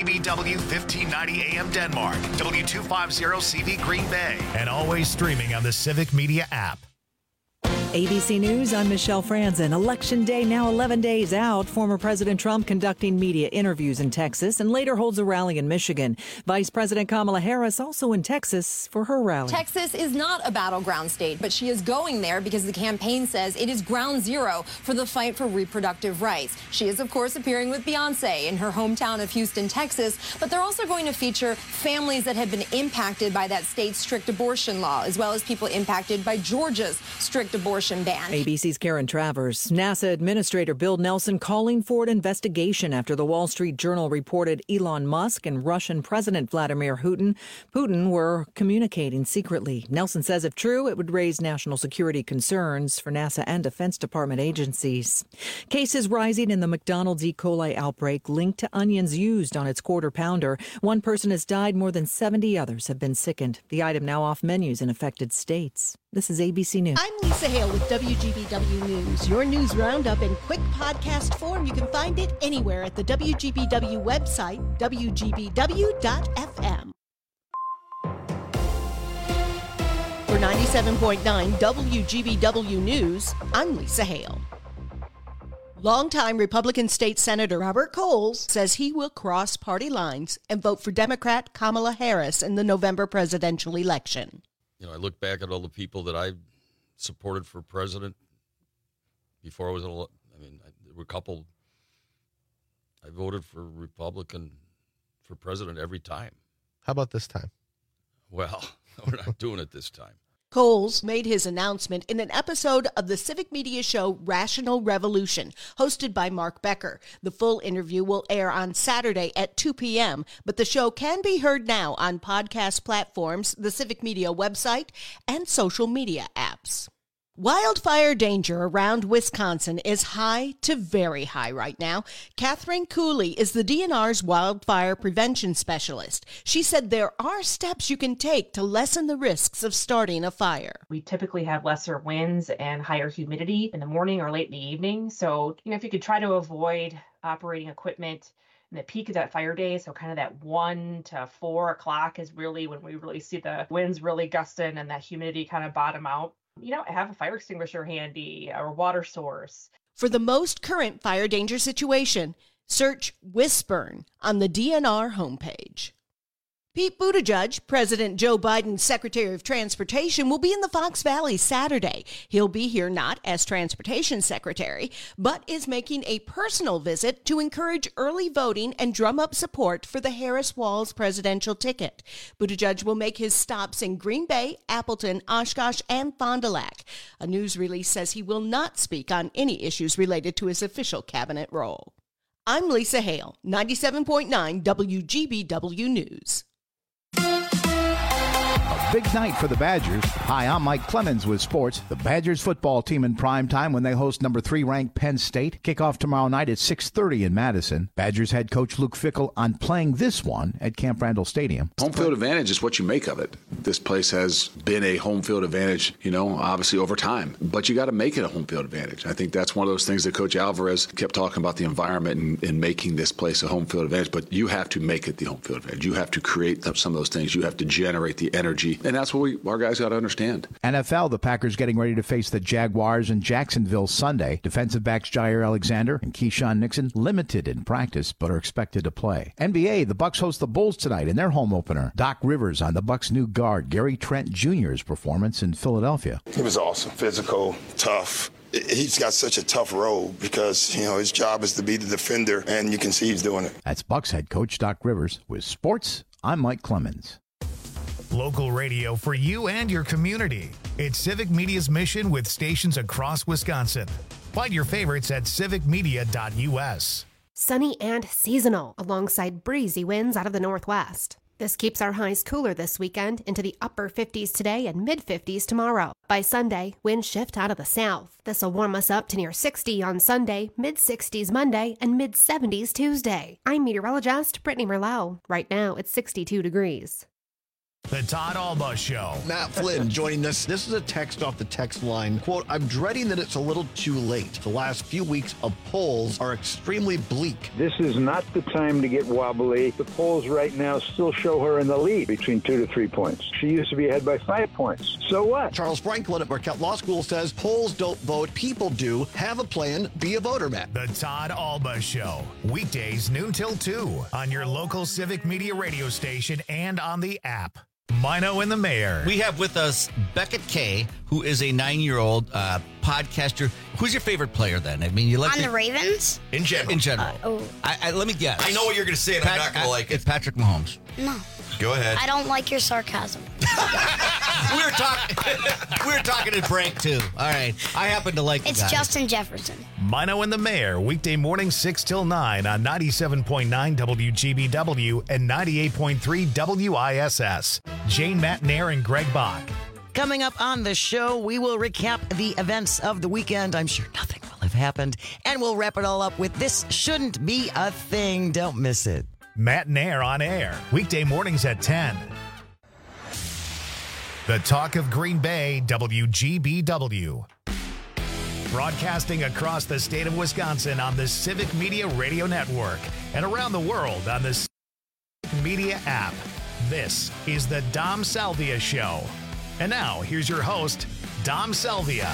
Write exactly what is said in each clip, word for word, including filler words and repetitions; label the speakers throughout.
Speaker 1: B W fifteen ninety A M Denmark, W two fifty C V Green Bay, and always streaming on the Civic Media app.
Speaker 2: A B C News, I'm Michelle Franzen. Election day now eleven days out. Former President Trump conducting media interviews in Texas and later holds a rally in Michigan. Vice President Kamala Harris also in Texas for her rally.
Speaker 3: Texas is not a battleground state, but she is going there because the campaign says it is ground zero for the fight for reproductive rights. She is, of course, appearing with Beyonce in her hometown of Houston, Texas, but they're also going to feature families that have been impacted by that state's strict abortion law, as well as people impacted by Georgia's strict abortion ban.
Speaker 2: A B C's Karen Travers. NASA Administrator Bill Nelson calling for an investigation after the Wall Street Journal reported Elon Musk and Russian President Vladimir Putin, Putin were communicating secretly. Nelson says if true, it would raise national security concerns for NASA and Defense Department agencies. Cases rising in the McDonald's E. coli outbreak linked to onions used on its quarter pounder. One person has died, more than seventy others have been sickened. The item now off menus in affected states. This is A B C News.
Speaker 4: I'm Lisa Hale with W G B W News. Your news roundup in quick podcast form. You can find it anywhere at the W G B W website, W G B W dot F M. For ninety-seven point nine W G B W News, I'm Lisa Hale. Longtime Republican State Senator Robert Coles says he will cross party lines and vote for Democrat Kamala Harris in the November presidential election.
Speaker 5: You know, I look back at all the people that I supported for president before I was, I mean, there were a couple, I voted for Republican for president every time.
Speaker 6: How about this time?
Speaker 5: Well, we're not doing it this time.
Speaker 4: Coles made his announcement in an episode of the civic media show Rational Revolution, hosted by Mark Becker. The full interview will air on Saturday at two p.m., but the show can be heard now on podcast platforms, the Civic Media website, and social media apps. Wildfire danger around Wisconsin is high to very high right now. Catherine Cooley is the D N R's wildfire prevention specialist. She said there are steps you can take to lessen the risks of starting a fire.
Speaker 7: We typically have lesser winds and higher humidity in the morning or late in the evening. So, you know, if you could try to avoid operating equipment in the peak of that fire day, so kind of that one to four o'clock is really when we really see the winds really gusting and that humidity kind of bottom out. You know, have a fire extinguisher handy or water source.
Speaker 4: For the most current fire danger situation, search Wisburn on the D N R homepage. Pete Buttigieg, President Joe Biden's Secretary of Transportation, will be in the Fox Valley Saturday. He'll be here not as Transportation Secretary, but is making a personal visit to encourage early voting and drum up support for the Harris-Walz presidential ticket. Buttigieg will make his stops in Green Bay, Appleton, Oshkosh, and Fond du Lac. A news release says he will not speak on any issues related to his official cabinet role. I'm Lisa Hale, ninety-seven point nine W G B W News.
Speaker 8: A big night for the Badgers. Hi, I'm Mike Clemens with sports. The Badgers football team in prime time when they host number three ranked Penn State. Kickoff tomorrow night at six thirty in Madison. Badgers head coach Luke Fickell on playing this one at Camp Randall Stadium.
Speaker 9: Home field advantage is what you make of it. This place has been a home field advantage, you know, obviously over time. But you got to make it a home field advantage. I think that's one of those things that Coach Alvarez kept talking about, the environment and, and making this place a home field advantage. But you have to make it the home field advantage. You have to create some of those things. You have to generate the energy. And that's what we, our guys got to understand.
Speaker 8: N F L, the Packers getting ready to face the Jaguars in Jacksonville Sunday. Defensive backs Jair Alexander and Keyshawn Nixon limited in practice but are expected to play. N B A, the Bucks host the Bulls tonight in their home opener. Doc Rivers on the Bucks' new guard Gary Trent Junior's performance in Philadelphia.
Speaker 10: He was awesome. Physical, tough. He's got such a tough role because, you know, his job is to be the defender, and you can see he's doing it.
Speaker 8: That's Bucks head coach Doc Rivers. With sports, I'm Mike Clemens.
Speaker 1: Local radio for you and your community. It's Civic Media's mission with stations across Wisconsin. Find your favorites at civic media dot u s.
Speaker 11: Sunny and seasonal, alongside breezy winds out of the northwest. This keeps our highs cooler this weekend into the upper fifties today and mid-fifties tomorrow. By Sunday, winds shift out of the south. This will warm us up to near sixty on Sunday, mid-sixties Monday, and mid-seventies Tuesday. I'm meteorologist Brittany Merlot. Right now, it's sixty-two degrees.
Speaker 1: The Todd Alba Show.
Speaker 6: Matt Flynn joining us. This is a text off the text line. Quote, I'm dreading that it's a little too late. The last few weeks of polls are extremely bleak.
Speaker 12: This is not the time to get wobbly. The polls right now still show her in the lead between two to three points. She used to be ahead by five points. So what?
Speaker 6: Charles Franklin at Marquette Law School says polls don't vote, people do. Have a plan, be a voter, Matt.
Speaker 1: The Todd Alba Show. Weekdays noon till two on your local Civic Media radio station and on the app. Mino and the Mayor.
Speaker 13: We have with us Beckett Kay, who is a nine-year-old uh, podcaster. Who's your favorite player then? I mean, you like
Speaker 14: on the, the Ravens?
Speaker 13: In general. In general. Uh, oh. I, I, let me guess.
Speaker 15: I know what you're going to say, and Pat- I'm not going to like it.
Speaker 13: It's Patrick Mahomes.
Speaker 14: No.
Speaker 15: Go ahead.
Speaker 14: I don't like your sarcasm.
Speaker 13: we were talking. we were talking to Frank too. All right. I happen to like.
Speaker 14: It's Justin Jefferson.
Speaker 1: Mino and the Mayor, weekday morning six till nine on ninety-seven point nine W G B W and ninety-eight point three W I S S. Jane Matnair and Greg Bach.
Speaker 16: Coming up on the show, we will recap the events of the weekend. I'm sure nothing will have happened, and we'll wrap it all up with This Shouldn't Be a Thing. Don't miss it.
Speaker 1: Matt Nair on air, weekday mornings at ten. The Talk of Green Bay, W G B W. Broadcasting across the state of Wisconsin on the Civic Media Radio Network and around the world on the Civic Media app. This is the Dom Salvia Show. And now, here's your host, Dom Salvia.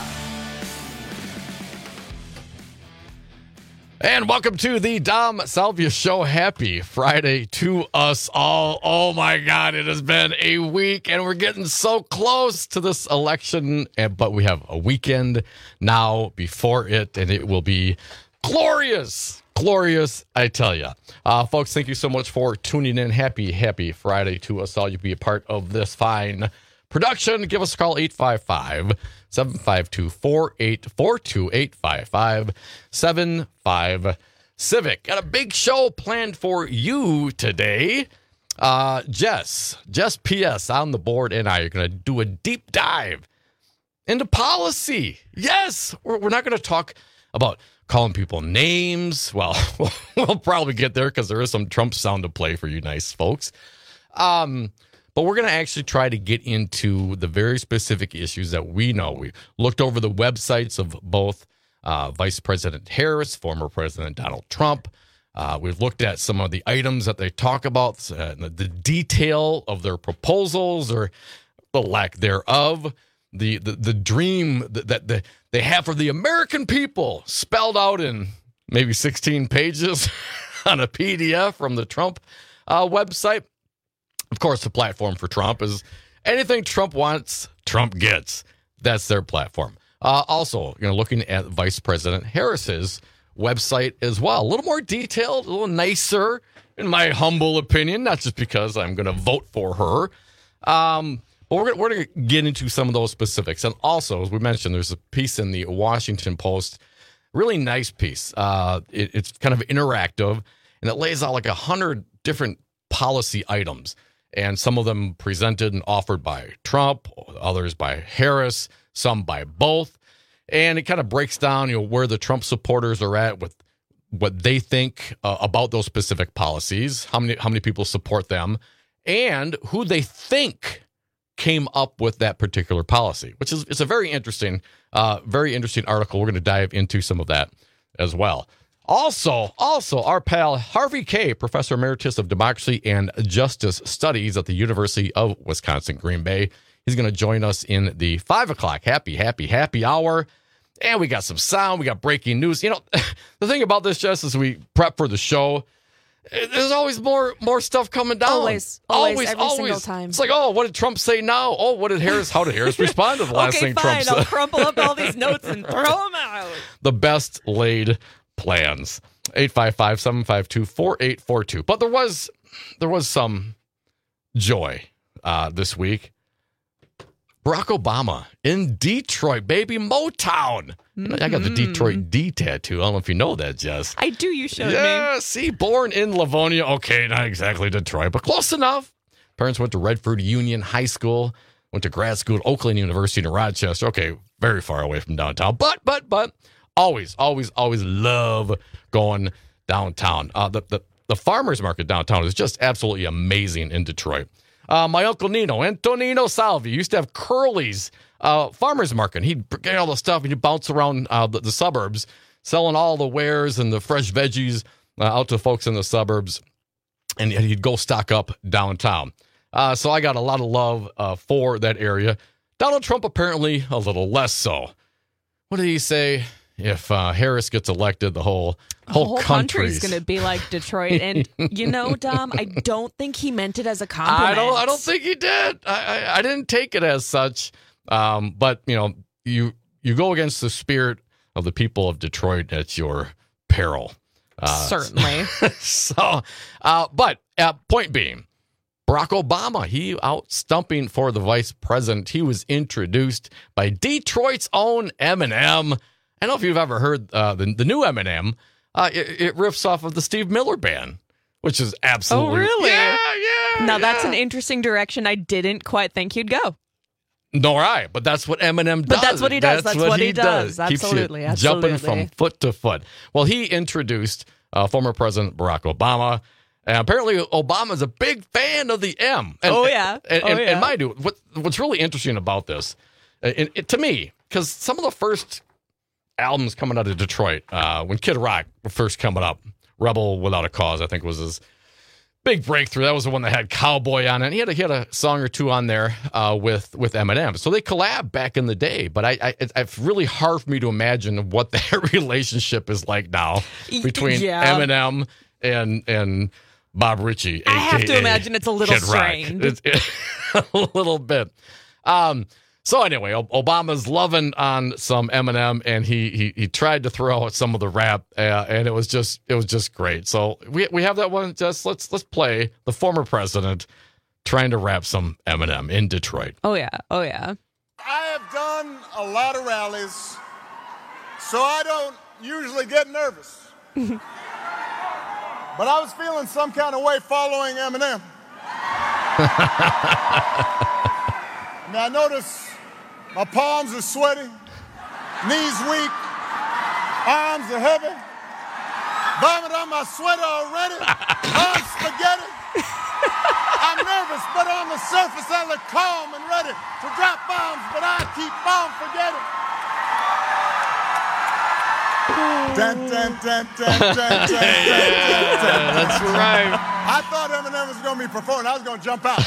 Speaker 17: And welcome to the Dom Salvia Show. Happy Friday to us all. Oh my God, it has been a week and we're getting so close to this election. But we have a weekend now before it, and it will be glorious. Glorious, I tell you. Uh, folks, thank you so much for tuning in. Happy, happy Friday to us all. You be a part of this fine production. Give us a call, eight five five, seven five two, four eight four two, eight five five, seven five Civic. Got a big show planned for you today. Uh, Jess, Jess P S on the board and I are going to do a deep dive into policy. Yes, we're, we're not going to talk about calling people names. Well, we'll probably get there because there is some Trump sound to play for you nice folks. Um, but we're going to actually try to get into the very specific issues that we know. We looked over the websites of both uh, Vice President Harris, former President Donald Trump. Uh, we've looked at some of the items that they talk about, uh, the, the detail of their proposals or the lack thereof. The, the the dream that, that the, they have for the American people spelled out in maybe sixteen pages on a P D F from the Trump uh, website. Of course, the platform for Trump is anything Trump wants, Trump gets. That's their platform. Uh, also, you know, looking at Vice President Harris's website as well. A little more detailed, a little nicer, in my humble opinion, not just because I'm going to vote for her. Um But we're, we're going to get into some of those specifics. And also, as we mentioned, there's a piece in the Washington Post, really nice piece. Uh, it, it's kind of interactive, and it lays out like a hundred different policy items. And some of them presented and offered by Trump, others by Harris, some by both. And it kind of breaks down, you know, where the Trump supporters are at with what they think uh, about those specific policies, how many how many people support them, and who they think came up with that particular policy, which is it's a very interesting, uh, very interesting article. We're going to dive into some of that as well. Also, also our pal Harvey Kaye, Professor Emeritus of Democracy and Justice Studies at the University of Wisconsin, Green Bay. He's going to join us in the five o'clock happy, happy, happy hour. And we got some sound. We got breaking news. You know, the thing about this, Jess, as we prep for the show, there's always more more stuff coming down.
Speaker 18: Always, always,
Speaker 17: always,
Speaker 18: every
Speaker 17: always.
Speaker 18: single time.
Speaker 17: It's like, oh, what did Trump say now? Oh, what did Harris? How did Harris respond to the last
Speaker 18: okay,
Speaker 17: thing
Speaker 18: fine,
Speaker 17: Trump said?
Speaker 18: I'll crumple up all these notes and throw them out.
Speaker 17: The best laid plans. eight five five, seven five two, four eight four two. But there was there was some joy uh, this week. Barack Obama in Detroit, baby, Motown. Mm-hmm. I got the Detroit D tattoo. I don't know if you know that, Jess.
Speaker 18: I do. You showed
Speaker 17: yeah,
Speaker 18: me.
Speaker 17: Yeah, see, born in Livonia. Okay, not exactly Detroit, but close enough. Parents went to Redford Union High School, went to grad school at Oakland University in Rochester. Okay, very far away from downtown, but, but, but, always, always, always love going downtown. Uh, the, the, the farmers market downtown is just absolutely amazing in Detroit. Uh, my Uncle Nino, Antonino Salvi, used to have Curly's uh, farmer's market. He'd get all the stuff and he'd bounce around uh, the, the suburbs, selling all the wares and the fresh veggies uh, out to folks in the suburbs. And he'd go stock up downtown. Uh, so I got a lot of love uh, for that area. Donald Trump apparently a little less so. What did he say? If uh, Harris gets elected, the whole whole,
Speaker 18: the whole
Speaker 17: country's
Speaker 18: going to be like Detroit. And you know, Dom, I don't think he meant it as a compliment.
Speaker 17: I don't. I don't think he did. I, I, I didn't take it as such. Um, but you know, you you go against the spirit of the people of Detroit at your peril. Uh,
Speaker 18: Certainly.
Speaker 17: so, uh, but uh, point being, Barack Obama, he out stumping for the vice president. He was introduced by Detroit's own Eminem. I don't know if you've ever heard uh, the, the new Eminem. Uh, it, it riffs off of the Steve Miller Band, which is absolutely...
Speaker 18: Oh, really?
Speaker 17: Yeah, yeah,
Speaker 18: Now,
Speaker 17: yeah.
Speaker 18: that's an interesting direction I didn't quite think you'd go.
Speaker 17: Nor I, but that's what Eminem does.
Speaker 18: But that's what he does. That's, that's what, what he, he does. does.
Speaker 17: Keeps
Speaker 18: Absolutely.
Speaker 17: you
Speaker 18: absolutely.
Speaker 17: jumping from foot to foot. Well, he introduced uh, former President Barack Obama. And apparently, Obama's a big fan of the M. And,
Speaker 18: oh, yeah.
Speaker 17: And,
Speaker 18: oh,
Speaker 17: and,
Speaker 18: yeah.
Speaker 17: and mind you, what, what's really interesting about this, uh, it, it, to me, because some of the first albums coming out of Detroit, uh, when Kid Rock was first coming up, Rebel Without a Cause, I think was his big breakthrough. That was the one that had Cowboy on it. And he had a, he had a song or two on there uh, with with Eminem. So they collabed back in the day. But I, I it's really hard for me to imagine what that relationship is like now between
Speaker 18: yeah.
Speaker 17: Eminem and and Bob Ritchie.
Speaker 18: I have to
Speaker 17: A K A
Speaker 18: imagine it's a little
Speaker 17: Kid Rock.
Speaker 18: strained.
Speaker 17: It's, it, a little bit. Um, so anyway, Obama's loving on some Eminem, and he he he tried to throw out some of the rap, uh, and it was just it was just great. So we we have that one. Just let's let's play the former president trying to rap some Eminem in Detroit.
Speaker 18: Oh yeah, oh yeah.
Speaker 19: I have done a lot of rallies, so I don't usually get nervous. But I was feeling some kind of way following Eminem. Now I notice my palms are sweaty, knees weak, arms are heavy, vomit on my sweater already, arms spaghetti. I'm nervous, but on the surface I look calm and ready to drop bombs, but I keep on forgetting. Dun, dun, dun, dun, dun, dun,
Speaker 17: Yeah,
Speaker 19: dun, dun, dun,
Speaker 17: that's right.
Speaker 19: I thought Eminem was going to be performing. I was going to jump out.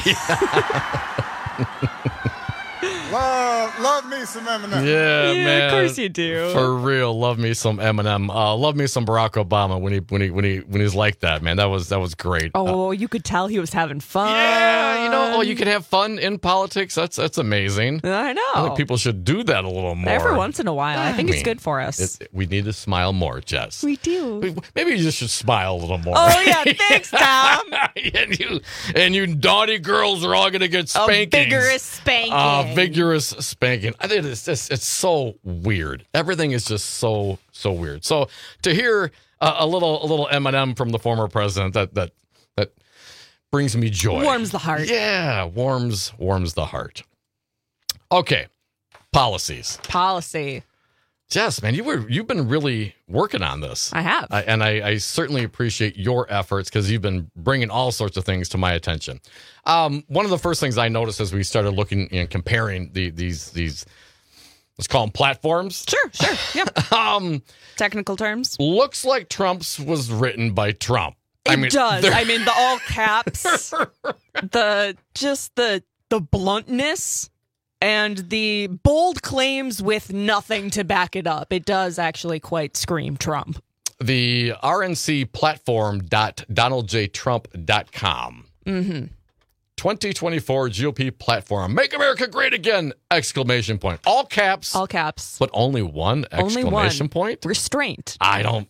Speaker 19: love, love me some Eminem.
Speaker 17: Yeah,
Speaker 18: Yeah,
Speaker 17: man.
Speaker 18: of course you do.
Speaker 17: For real, love me some Eminem. Uh, love me some Barack Obama when he when he when he when he's like that, man. That was that was great. Uh,
Speaker 18: Oh, you could tell he was having fun.
Speaker 17: yeah, you know, oh, you can have fun in politics. That's that's amazing.
Speaker 18: I know.
Speaker 17: I think people should do that a little more
Speaker 18: Every once in a while. I think
Speaker 17: I
Speaker 18: it's
Speaker 17: mean,
Speaker 18: good for us.
Speaker 17: It, we need to smile more, Jess.
Speaker 18: We do.
Speaker 17: Maybe you just should smile a little more.
Speaker 18: Oh yeah, thanks, Tom.
Speaker 17: and you and you naughty girls are all going to get
Speaker 18: A
Speaker 17: spankings.
Speaker 18: vigorous spanking.
Speaker 17: Uh, vigorous spanking. I think it's just, it's so weird. Everything is just so so weird. So to hear uh, a little a little Eminem from the former president, that that that brings me joy.
Speaker 18: Warms the heart.
Speaker 17: Yeah, warms warms the heart. Okay, policies.
Speaker 18: Policy.
Speaker 17: Jess, man, you were you've been really working on this.
Speaker 18: I have.
Speaker 17: I, and I, I certainly appreciate your efforts because you've been bringing all sorts of things to my attention. Um, one of the first things I noticed as we started looking and comparing the, these these let's call them platforms.
Speaker 18: Sure, sure, yeah.
Speaker 17: um,
Speaker 18: Technical terms.
Speaker 17: Looks like Trump's was written by Trump.
Speaker 18: It
Speaker 17: I mean,
Speaker 18: does.
Speaker 17: there-
Speaker 18: I mean, the all caps, the just the the bluntness. And the bold claims with nothing to back it up. It does actually quite scream Trump.
Speaker 17: The R N C platform dot donald j trump dot com.
Speaker 18: Mm-hmm.
Speaker 17: twenty twenty-four G O P platform. Make America great again! Exclamation point. All caps.
Speaker 18: All caps.
Speaker 17: But only one
Speaker 18: Only
Speaker 17: exclamation
Speaker 18: one.
Speaker 17: point?
Speaker 18: Restraint.
Speaker 17: I don't.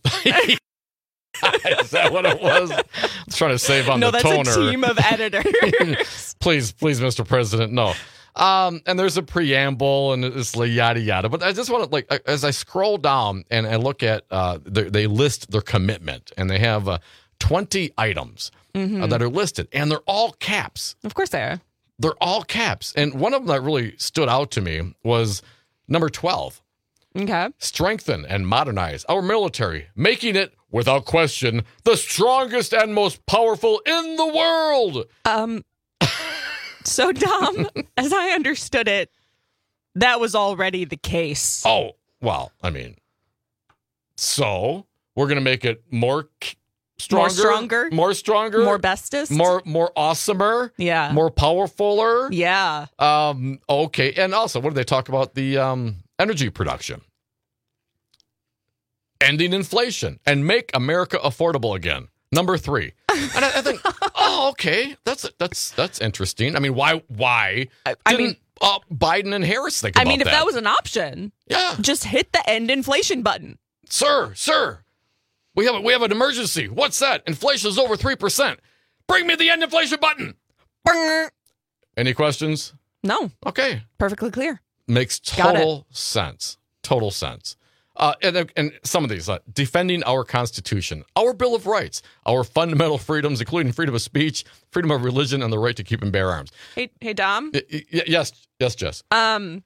Speaker 17: Is that what it was? I was trying to save on
Speaker 18: no,
Speaker 17: the
Speaker 18: that's
Speaker 17: toner.
Speaker 18: a team of editors.
Speaker 17: please, please, Mister President, no. Um, and there's a preamble and it's like yada yada. But I just want to, like, as I scroll down and I look at, uh, the, they list their commitment and they have uh, twenty items
Speaker 18: Mhm.
Speaker 17: uh, that are listed, and they're all caps.
Speaker 18: Of course they are.
Speaker 17: They're all caps. And one of them that really stood out to me was number twelve.
Speaker 18: Okay.
Speaker 17: Strengthen and modernize our military, making it, without question, the strongest and most powerful in the world.
Speaker 18: Um, So, Dom, as I understood it, that was already the case.
Speaker 17: Oh, well, I mean, so we're going to make it more stronger,
Speaker 18: more stronger,
Speaker 17: more stronger,
Speaker 18: more bestest,
Speaker 17: more more awesomer,
Speaker 18: yeah,
Speaker 17: more powerfuler,
Speaker 18: yeah.
Speaker 17: Um, okay, and also, what do they talk about? The um, energy production, ending inflation, and make America affordable again. Number three, and I, I think, oh, okay, that's that's that's interesting. I mean, why why
Speaker 18: I, I
Speaker 17: didn't
Speaker 18: mean,
Speaker 17: uh, Biden and Harris think
Speaker 18: I
Speaker 17: about
Speaker 18: mean, if
Speaker 17: that?
Speaker 18: that was an option,
Speaker 17: yeah,
Speaker 18: just hit the end inflation button,
Speaker 17: sir, sir. We have a, we have an emergency. What's that? Inflation is over three percent. Bring me the end inflation button. Any questions?
Speaker 18: No.
Speaker 17: Okay.
Speaker 18: Perfectly clear.
Speaker 17: Makes total sense. Total sense. Uh, and, and some of these, uh, defending our Constitution, our Bill of Rights, our fundamental freedoms, including freedom of speech, freedom of religion, and the right to keep and bear arms.
Speaker 18: Hey, hey, Dom.
Speaker 17: Y- y- yes, yes, Jess.
Speaker 18: Um,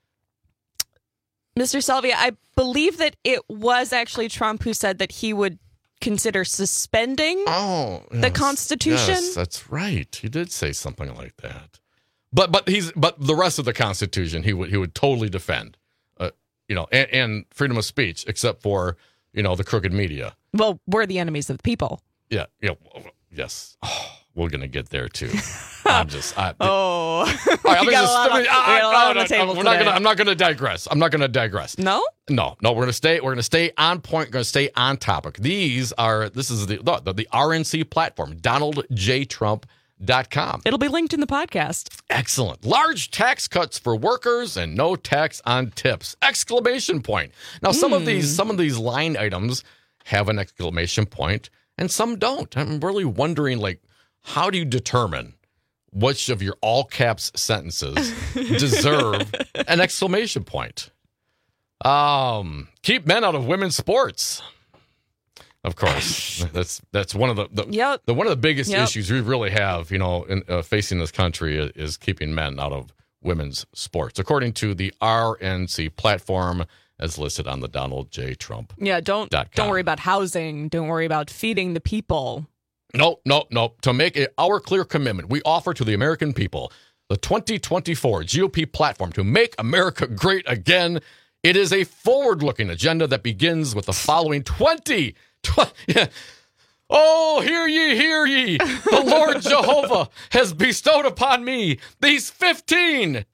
Speaker 18: Mister Salvia, I believe that it was actually Trump who said that he would consider suspending
Speaker 17: oh, yes,
Speaker 18: the Constitution.
Speaker 17: Yes, that's right. He did say something like that. But but he's but the rest of the Constitution he would he would totally defend. Uh, you know, and, and freedom of speech, except for, you know, the crooked media.
Speaker 18: Well, we're the enemies of the people.
Speaker 17: Yeah, yeah, yes. Oh, we're gonna get there too. I'm just. I,
Speaker 18: oh,
Speaker 17: all right,
Speaker 18: you got a lot on- we got a lot on the table
Speaker 17: We're not
Speaker 18: today.
Speaker 17: gonna. I'm not gonna digress. I'm not gonna digress.
Speaker 18: No,
Speaker 17: no, no. We're gonna stay. We're gonna stay on point. We're gonna stay on topic. These are. This is the the, the R N C platform. Donald J Trump dot com.
Speaker 18: It'll be linked in the podcast.
Speaker 17: Excellent. Large tax cuts for workers and no tax on tips. Exclamation point. Now, some
Speaker 18: Mm.
Speaker 17: of these some of these line items have an exclamation point, and some don't. I'm really wondering, like, how do you determine which of your all caps sentences deserve an exclamation point? Um, keep men out of women's sports. Of course, that's that's one of the, the,
Speaker 18: yep.
Speaker 17: the one of the biggest
Speaker 18: Yep.
Speaker 17: issues we really have, you know, in, uh, facing this country is, is keeping men out of women's sports, according to the R N C platform as listed on the Donald J Trump.
Speaker 18: Yeah, don't
Speaker 17: Dot com.
Speaker 18: don't worry about housing. Don't worry about feeding the people.
Speaker 17: No, no, no. To make it our clear commitment, we offer to the American people the twenty twenty-four G O P platform to make America great again. It is a forward-looking agenda that begins with the following twenty. twenty yeah. Oh, hear ye, hear ye. The Lord Jehovah has bestowed upon me these fifteen.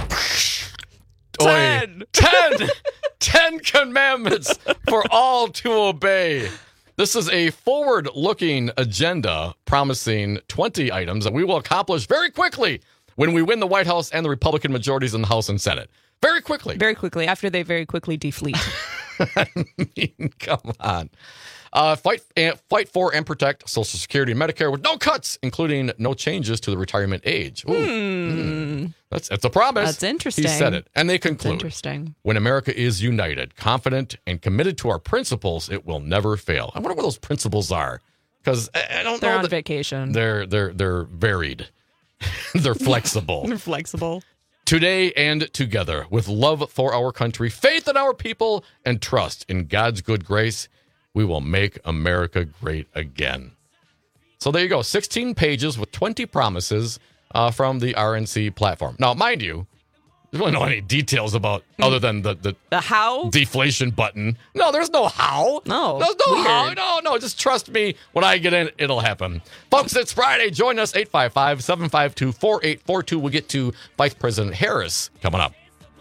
Speaker 18: Ten.
Speaker 17: Ten. Ten commandments for all to obey. This is a forward-looking agenda promising twenty items that we will accomplish very quickly when we win the White House and the Republican majorities in the House and Senate. Very quickly.
Speaker 18: Very quickly, after they very quickly defleet.
Speaker 17: I mean, come on. Uh, fight, uh, fight for and protect Social Security and Medicare with no cuts, including no changes to the retirement age. Ooh,
Speaker 18: Hmm.
Speaker 17: mm. That's that's a promise.
Speaker 18: That's interesting.
Speaker 17: He said it. And they conclude,
Speaker 18: interesting.
Speaker 17: when America is united, confident, and committed to our principles, it will never fail. I wonder what those principles are, because I, I don't
Speaker 18: They're
Speaker 17: know.
Speaker 18: on
Speaker 17: that-
Speaker 18: vacation.
Speaker 17: They're they're they're varied. They're flexible.
Speaker 18: They're flexible.
Speaker 17: Today and together, with love for our country, faith in our people, and trust in God's good grace, we will make America great again. So there you go. sixteen pages with twenty promises uh, from the R N C platform. Now, mind you, there's really no any details about other than the, the,
Speaker 18: The how?
Speaker 17: deflation button. No, there's no how.
Speaker 18: No.
Speaker 17: There's no
Speaker 18: weird.
Speaker 17: how. No, no. Just trust me. When I get in, it'll happen. Folks, it's Friday. Join us, eight five five, seven five two, four eight four two. We'll get to Vice President Harris coming up.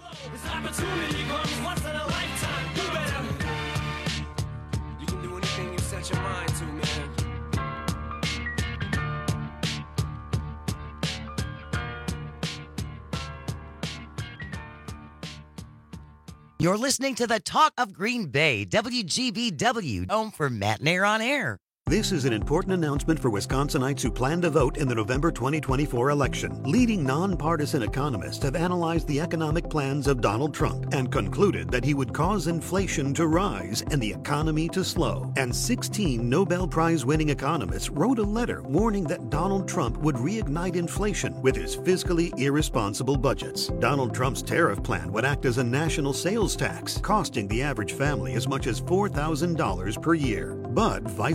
Speaker 16: You're listening to the Talk of Green Bay, W G B W, home for Matt Nair on Air.
Speaker 20: This is an important announcement for Wisconsinites who plan to vote in the November twenty twenty-four election. Leading nonpartisan economists have analyzed the economic plans of Donald Trump and concluded that he would cause inflation to rise and the economy to slow. And sixteen Nobel Prize-winning economists wrote a letter warning that Donald Trump would reignite inflation with his fiscally irresponsible budgets. Donald Trump's tariff plan would act as a national sales tax, costing the average family as much as four thousand dollars per year. But Vice President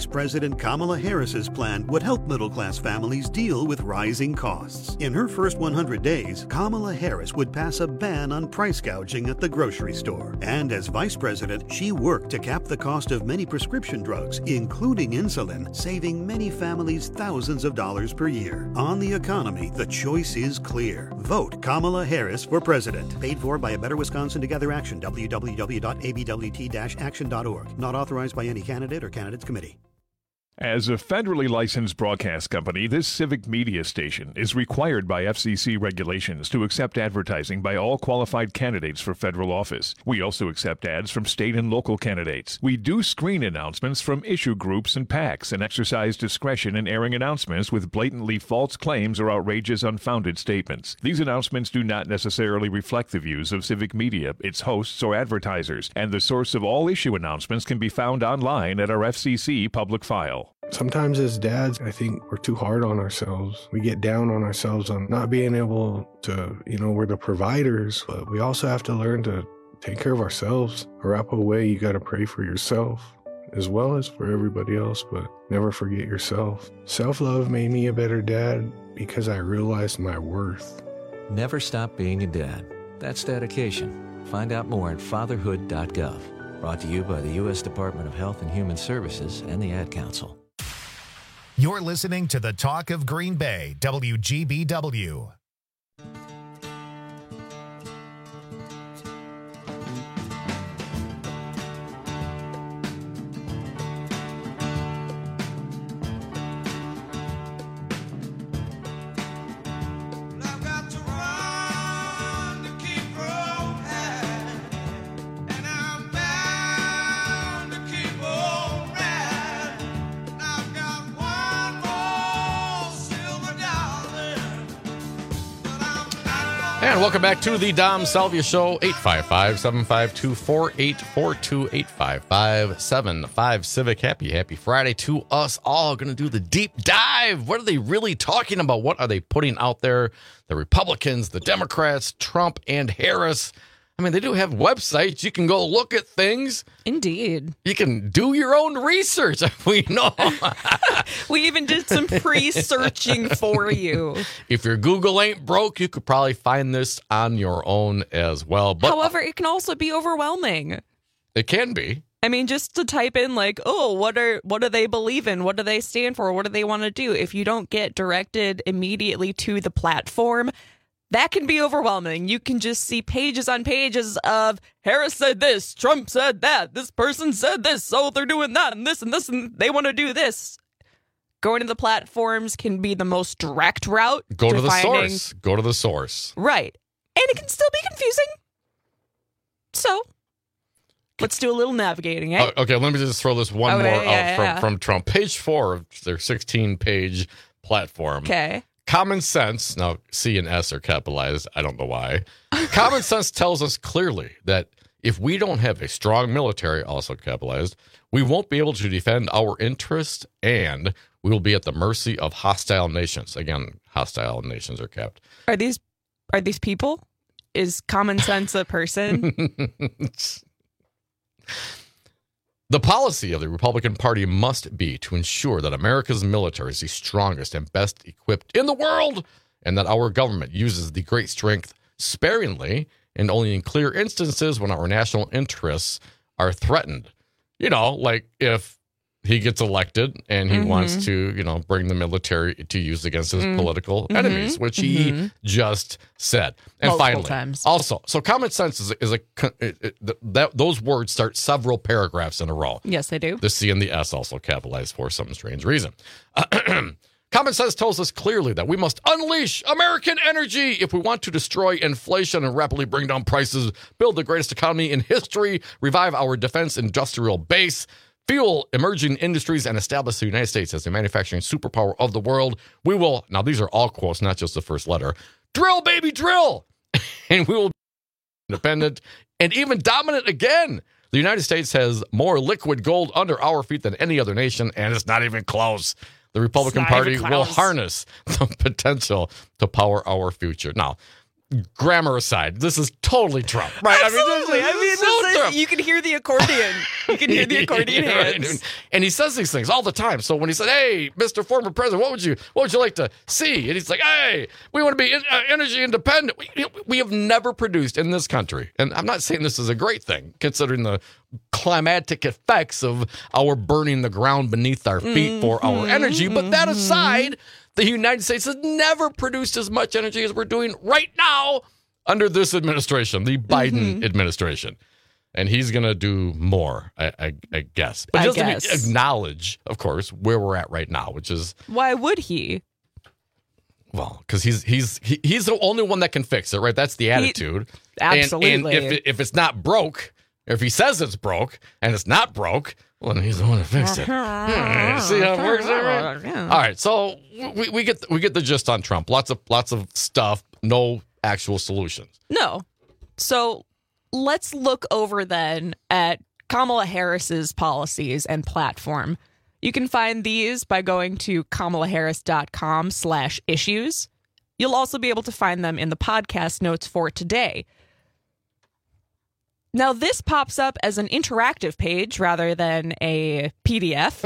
Speaker 20: President Kamala Harris's plan would help middle-class families deal with rising costs. In her first one hundred days, Kamala Harris would pass a ban on price gouging at the grocery store. And as vice president, she worked to cap the cost of many prescription drugs, including insulin, saving many families thousands of dollars per year. On the economy, the choice is clear. Vote Kamala Harris for president. Paid for by A Better Wisconsin Together Action, w w w dot a b w t dash action dot org. Not authorized by any candidate or candidates committee.
Speaker 21: As a federally licensed broadcast company, this civic media station is required by F C C regulations to accept advertising by all qualified candidates for federal office. We also accept ads from state and local candidates. We do screen announcements from issue groups and PACs and exercise discretion in airing announcements with blatantly false claims or outrageous, unfounded statements. These announcements do not necessarily reflect the views of civic media, its hosts, or advertisers, and the source of all issue announcements can be found online at our F C C public file.
Speaker 22: Sometimes as dads, I think we're too hard on ourselves. We get down on ourselves on not being able to, you know, we're the providers, but we also have to learn to take care of ourselves. Wrap away, you got to pray for yourself as well as for everybody else, but never forget yourself. Self-love made me a better dad because I realized my worth.
Speaker 23: Never stop being a dad. That's dedication. Find out more at fatherhood dot gov. Brought to you by the U S Department of Health and Human Services and the Ad Council.
Speaker 1: You're listening to the Talk of Green Bay, W G B W.
Speaker 17: And welcome back to the Dom Salvia Show, eight five five, seven five two, four eight four two, eight five five, seven five Civic. Happy, happy Friday to us all. Going to do the deep dive. What are they really talking about? What are they putting out there? The Republicans, the Democrats, Trump, and Harris. I mean, they do have websites. You can go look at things.
Speaker 18: Indeed.
Speaker 17: You can do your own research. We know.
Speaker 18: We even did some pre-searching for you.
Speaker 17: If your Google ain't broke, you could probably find this on your own as well. But
Speaker 18: however, it can also be overwhelming.
Speaker 17: It can be.
Speaker 18: I mean, just to type in like, oh, what are what do they believe in? What do they stand for? What do they want to do? If you don't get directed immediately to the platform, that can be overwhelming. You can just see pages on pages of Harris said this, Trump said that, this person said this, so they're doing that and this and this, and they want to do this. Going to the platforms can be the most direct route.
Speaker 17: Go to, to the
Speaker 18: finding...
Speaker 17: source. Go to the source.
Speaker 18: Right. And it can still be confusing. So, let's do a little navigating, eh?
Speaker 17: Uh, okay, let me just throw this one
Speaker 18: okay,
Speaker 17: more
Speaker 18: yeah,
Speaker 17: out
Speaker 18: yeah,
Speaker 17: from,
Speaker 18: yeah.
Speaker 17: from Trump. Page four of their sixteen-page platform.
Speaker 18: Okay.
Speaker 17: Common sense, now C and S are capitalized, I don't know why. Common sense tells us clearly that if we don't have a strong military, also capitalized, we won't be able to defend our interests and we will be at the mercy of hostile nations. Again, hostile nations are capped.
Speaker 18: Are these are these people? Is common sense a person?
Speaker 17: The policy of the Republican Party must be to ensure that America's military is the strongest and best equipped in the world, and that our government uses the great strength sparingly and only in clear instances when our national interests are threatened. You know, like if he gets elected and he mm-hmm. wants to, you know, bring the military to use against his mm-hmm. political mm-hmm. enemies, which mm-hmm. he just said. And
Speaker 18: multiple
Speaker 17: finally,
Speaker 18: times.
Speaker 17: Also, so common sense is, is a, it, it, that those words start several paragraphs in a row.
Speaker 18: Yes, they do.
Speaker 17: The C and the S also capitalized for some strange reason. Common sense tells us clearly that we must unleash American energy if we want to destroy inflation and rapidly bring down prices, build the greatest economy in history, revive our defense industrial base, fuel emerging industries, and establish the United States as the manufacturing superpower of the world. We will, now these are all quotes, not just the first letter, drill, baby, drill! And we will be independent and even dominant again. The United States has more liquid gold under our feet than any other nation, and it's not even close. The Republican Party will harness the potential to power our future. Now, grammar aside, this is totally Trump, right?
Speaker 18: Absolutely. I mean,
Speaker 17: I mean,
Speaker 18: this
Speaker 17: so
Speaker 18: is,
Speaker 17: Trump.
Speaker 18: you can hear the accordion. You can hear the accordion
Speaker 17: Right.
Speaker 18: hands.
Speaker 17: And he says these things all the time. So when he said, "Hey, Mister Former President, what would you what would you like to see?" And he's like, "Hey, we want to be uh, energy independent." We, we have never produced in this country, and I'm not saying this is a great thing, considering the climatic effects of our burning the ground beneath our feet mm-hmm. for our energy. But that aside, the United States has never produced as much energy as we're doing right now under this administration, the Biden mm-hmm. administration. And he's going to do more, I, I, I guess. But
Speaker 18: I
Speaker 17: just
Speaker 18: guess.
Speaker 17: to acknowledge, of course, where we're at right now, which is...
Speaker 18: Why would he?
Speaker 17: Well, because he's he's he, he's the only one that can fix it, right? That's the attitude.
Speaker 18: He, absolutely.
Speaker 17: And, and if, it, if it's not broke, if he says it's broke and it's not broke, well, then he's the one to fix it. Hmm, see how it works there, right?
Speaker 18: Yeah.
Speaker 17: All right, so we, we get we get the gist on Trump. Lots of lots of stuff, no actual solutions.
Speaker 18: No. So let's look over then at Kamala Harris's policies and platform. You can find these by going to kamalaharris.com slash issues. You'll also be able to find them in the podcast notes for today. Now, this pops up as an interactive page rather than a P D F.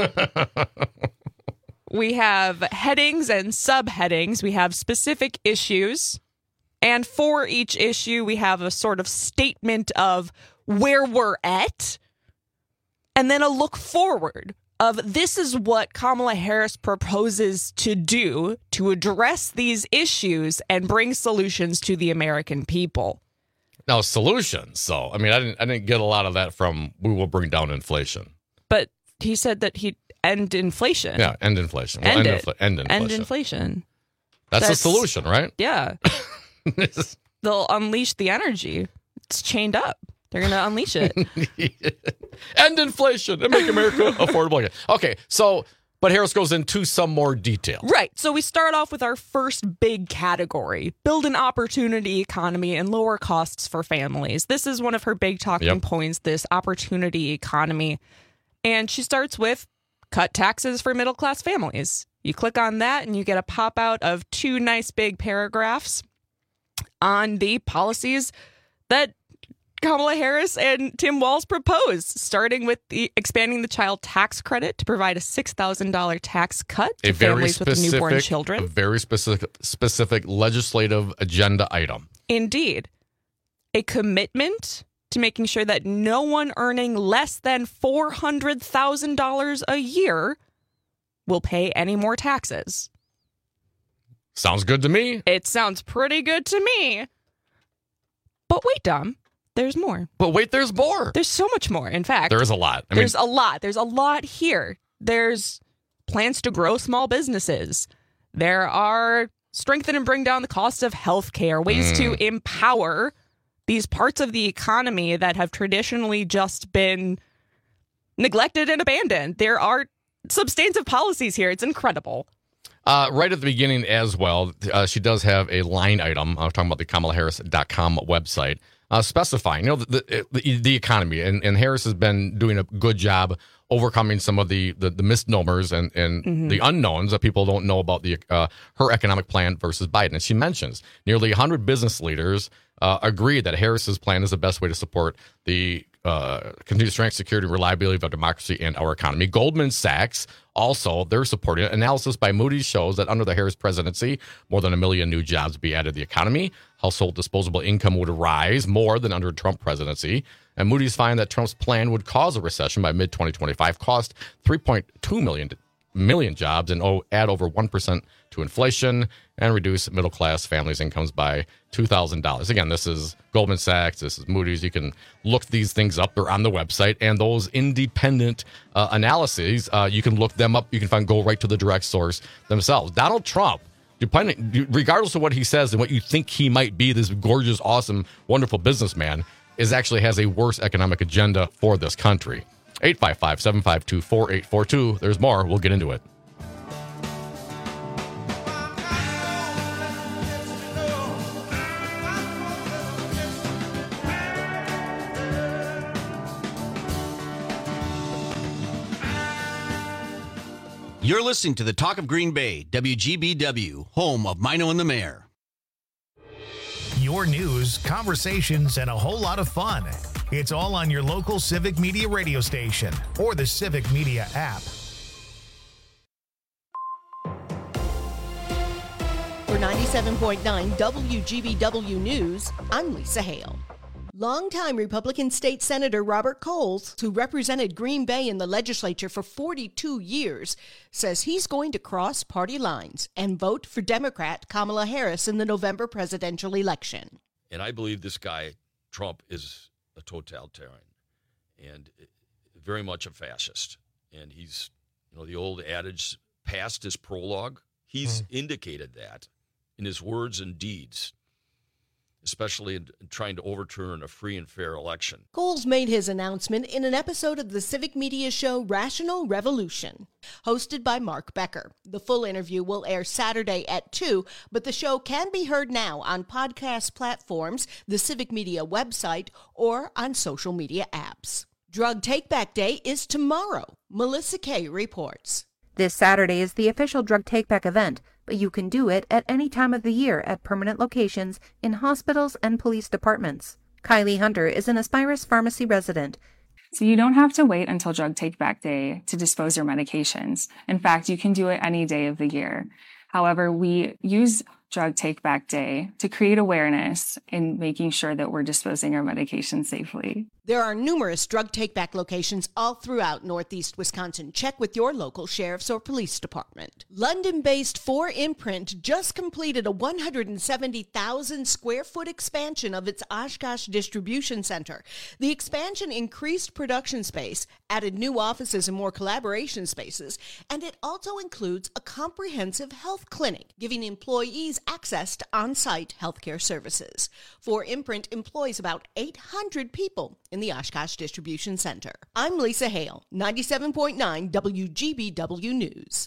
Speaker 18: We have headings and subheadings. We have specific issues. And for each issue, we have a sort of statement of where we're at. And then a look forward of this is what Kamala Harris proposes to do to address these issues and bring solutions to the American people.
Speaker 17: Now, solutions. So, I mean, I didn't I didn't get a lot of that from we will bring down inflation.
Speaker 18: But he said that he'd end inflation.
Speaker 17: Yeah, end inflation.
Speaker 18: End
Speaker 17: We'll
Speaker 18: it.
Speaker 17: infl- end inflation.
Speaker 18: End inflation.
Speaker 17: That's,
Speaker 18: That's-
Speaker 17: a solution, right?
Speaker 18: Yeah. They'll unleash the energy. It's chained up. They're going to unleash it.
Speaker 17: End inflation and make America affordable again. Okay, so, but Harris goes into some more detail.
Speaker 18: Right. So we start off with our first big category, build an opportunity economy and lower costs for families. This is one of her big talking
Speaker 17: Yep.
Speaker 18: points, this opportunity economy. And she starts with cut taxes for middle-class families. You click on that and you get a pop-out of two nice big paragraphs on the policies that Kamala Harris and Tim Walz proposed, starting with the expanding the child tax credit to provide a six thousand dollars tax cut to
Speaker 17: A very
Speaker 18: families with newborn
Speaker 17: specific,
Speaker 18: children.
Speaker 17: a very specific, specific legislative agenda item.
Speaker 18: Indeed. A commitment to making sure that no one earning less than four hundred thousand dollars a year will pay any more taxes.
Speaker 17: Sounds good to me.
Speaker 18: It sounds pretty good to me. But wait, Dom, there's more.
Speaker 17: But wait, there's more.
Speaker 18: There's so much more. In fact,
Speaker 17: There is a lot. I
Speaker 18: there's
Speaker 17: mean,
Speaker 18: a lot. There's a lot here. There's plans to grow small businesses. There are strengthen and bring down the cost of healthcare, ways
Speaker 17: Mm.
Speaker 18: to empower these parts of the economy that have traditionally just been neglected and abandoned. There are substantive policies here. It's incredible.
Speaker 17: Uh, right at the beginning as well, uh, she does have a line item. I'm talking about the kamala harris dot com website, uh, specifying, you know, the the, the economy. And, and Harris has been doing a good job overcoming some of the, the, the misnomers and, and
Speaker 18: Mhm.
Speaker 17: the unknowns that people don't know about the uh, her economic plan versus Biden. And she mentions nearly one hundred business leaders uh, agree that Harris's plan is the best way to support the uh, continued strength, security, reliability of our democracy and our economy. Goldman Sachs also, they're supporting it. Analysis by Moody's shows that under the Harris presidency, more than a million new jobs would be added to the economy. Household disposable income would rise more than under Trump presidency. And Moody's find that Trump's plan would cause a recession by mid twenty twenty-five, cost three point two million million jobs, and oh, add over one percent to inflation and reduce middle-class families' incomes by two thousand dollars. Again, this is Goldman Sachs, this is Moody's. You can look these things up. They're on the website. And those independent uh, analyses, uh, you can look them up. You can find go right to the direct source themselves. Donald Trump, depending, regardless of what he says and what you think he might be, this gorgeous, awesome, wonderful businessman, is actually has a worse economic agenda for this country. eight five five, seven five two, four eight four two. There's more. We'll get into it.
Speaker 2: You're listening to the Talk of Green Bay, W G B W, home of Mino and the Mayor.
Speaker 1: Your news, conversations, and a whole lot of fun. It's all on your local Civic Media radio station or the Civic Media app.
Speaker 4: For ninety-seven point nine W G B W News, I'm Lisa Hale. Longtime Republican State Senator Robert Coles, who represented Green Bay in the legislature for forty-two years, says he's going to cross party lines and vote for Democrat Kamala Harris in the November presidential election.
Speaker 3: And I believe this guy, Trump, is a totalitarian and very much a fascist. And he's, you know, the old adage, past is prologue. He's mm. indicated that in his words and deeds, especially in trying to overturn a free and fair election.
Speaker 4: Coles made his announcement in an episode of the Civic Media show Rational Revolution, hosted by Mark Becker. The full interview will air Saturday at two, but the show can be heard now on podcast platforms, the Civic Media website, or on social media apps. Drug Take-Back Day is tomorrow. Melissa Kay reports.
Speaker 5: This Saturday is the official Drug Take-Back event, but you can do it at any time of the year at permanent locations in hospitals and police departments. Kylie Hunter is an Aspirus Pharmacy resident.
Speaker 7: So you don't have to wait until Drug Take-Back Day to dispose your medications. In fact, you can do it any day of the year. However, we use Drug Take-Back Day to create awareness in making sure that we're disposing our medications safely.
Speaker 4: There are numerous drug take-back locations all throughout Northeast Wisconsin. Check with your local sheriff's or police department. London-based four Imprint just completed a one hundred seventy thousand square foot expansion of its Oshkosh distribution center. The expansion increased production space, added new offices and more collaboration spaces, and it also includes a comprehensive health clinic, giving employees access to on-site healthcare services. four Imprint employs about eight hundred people in the Oshkosh Distribution Center. I'm Lisa Hale, ninety-seven point nine W G B W News.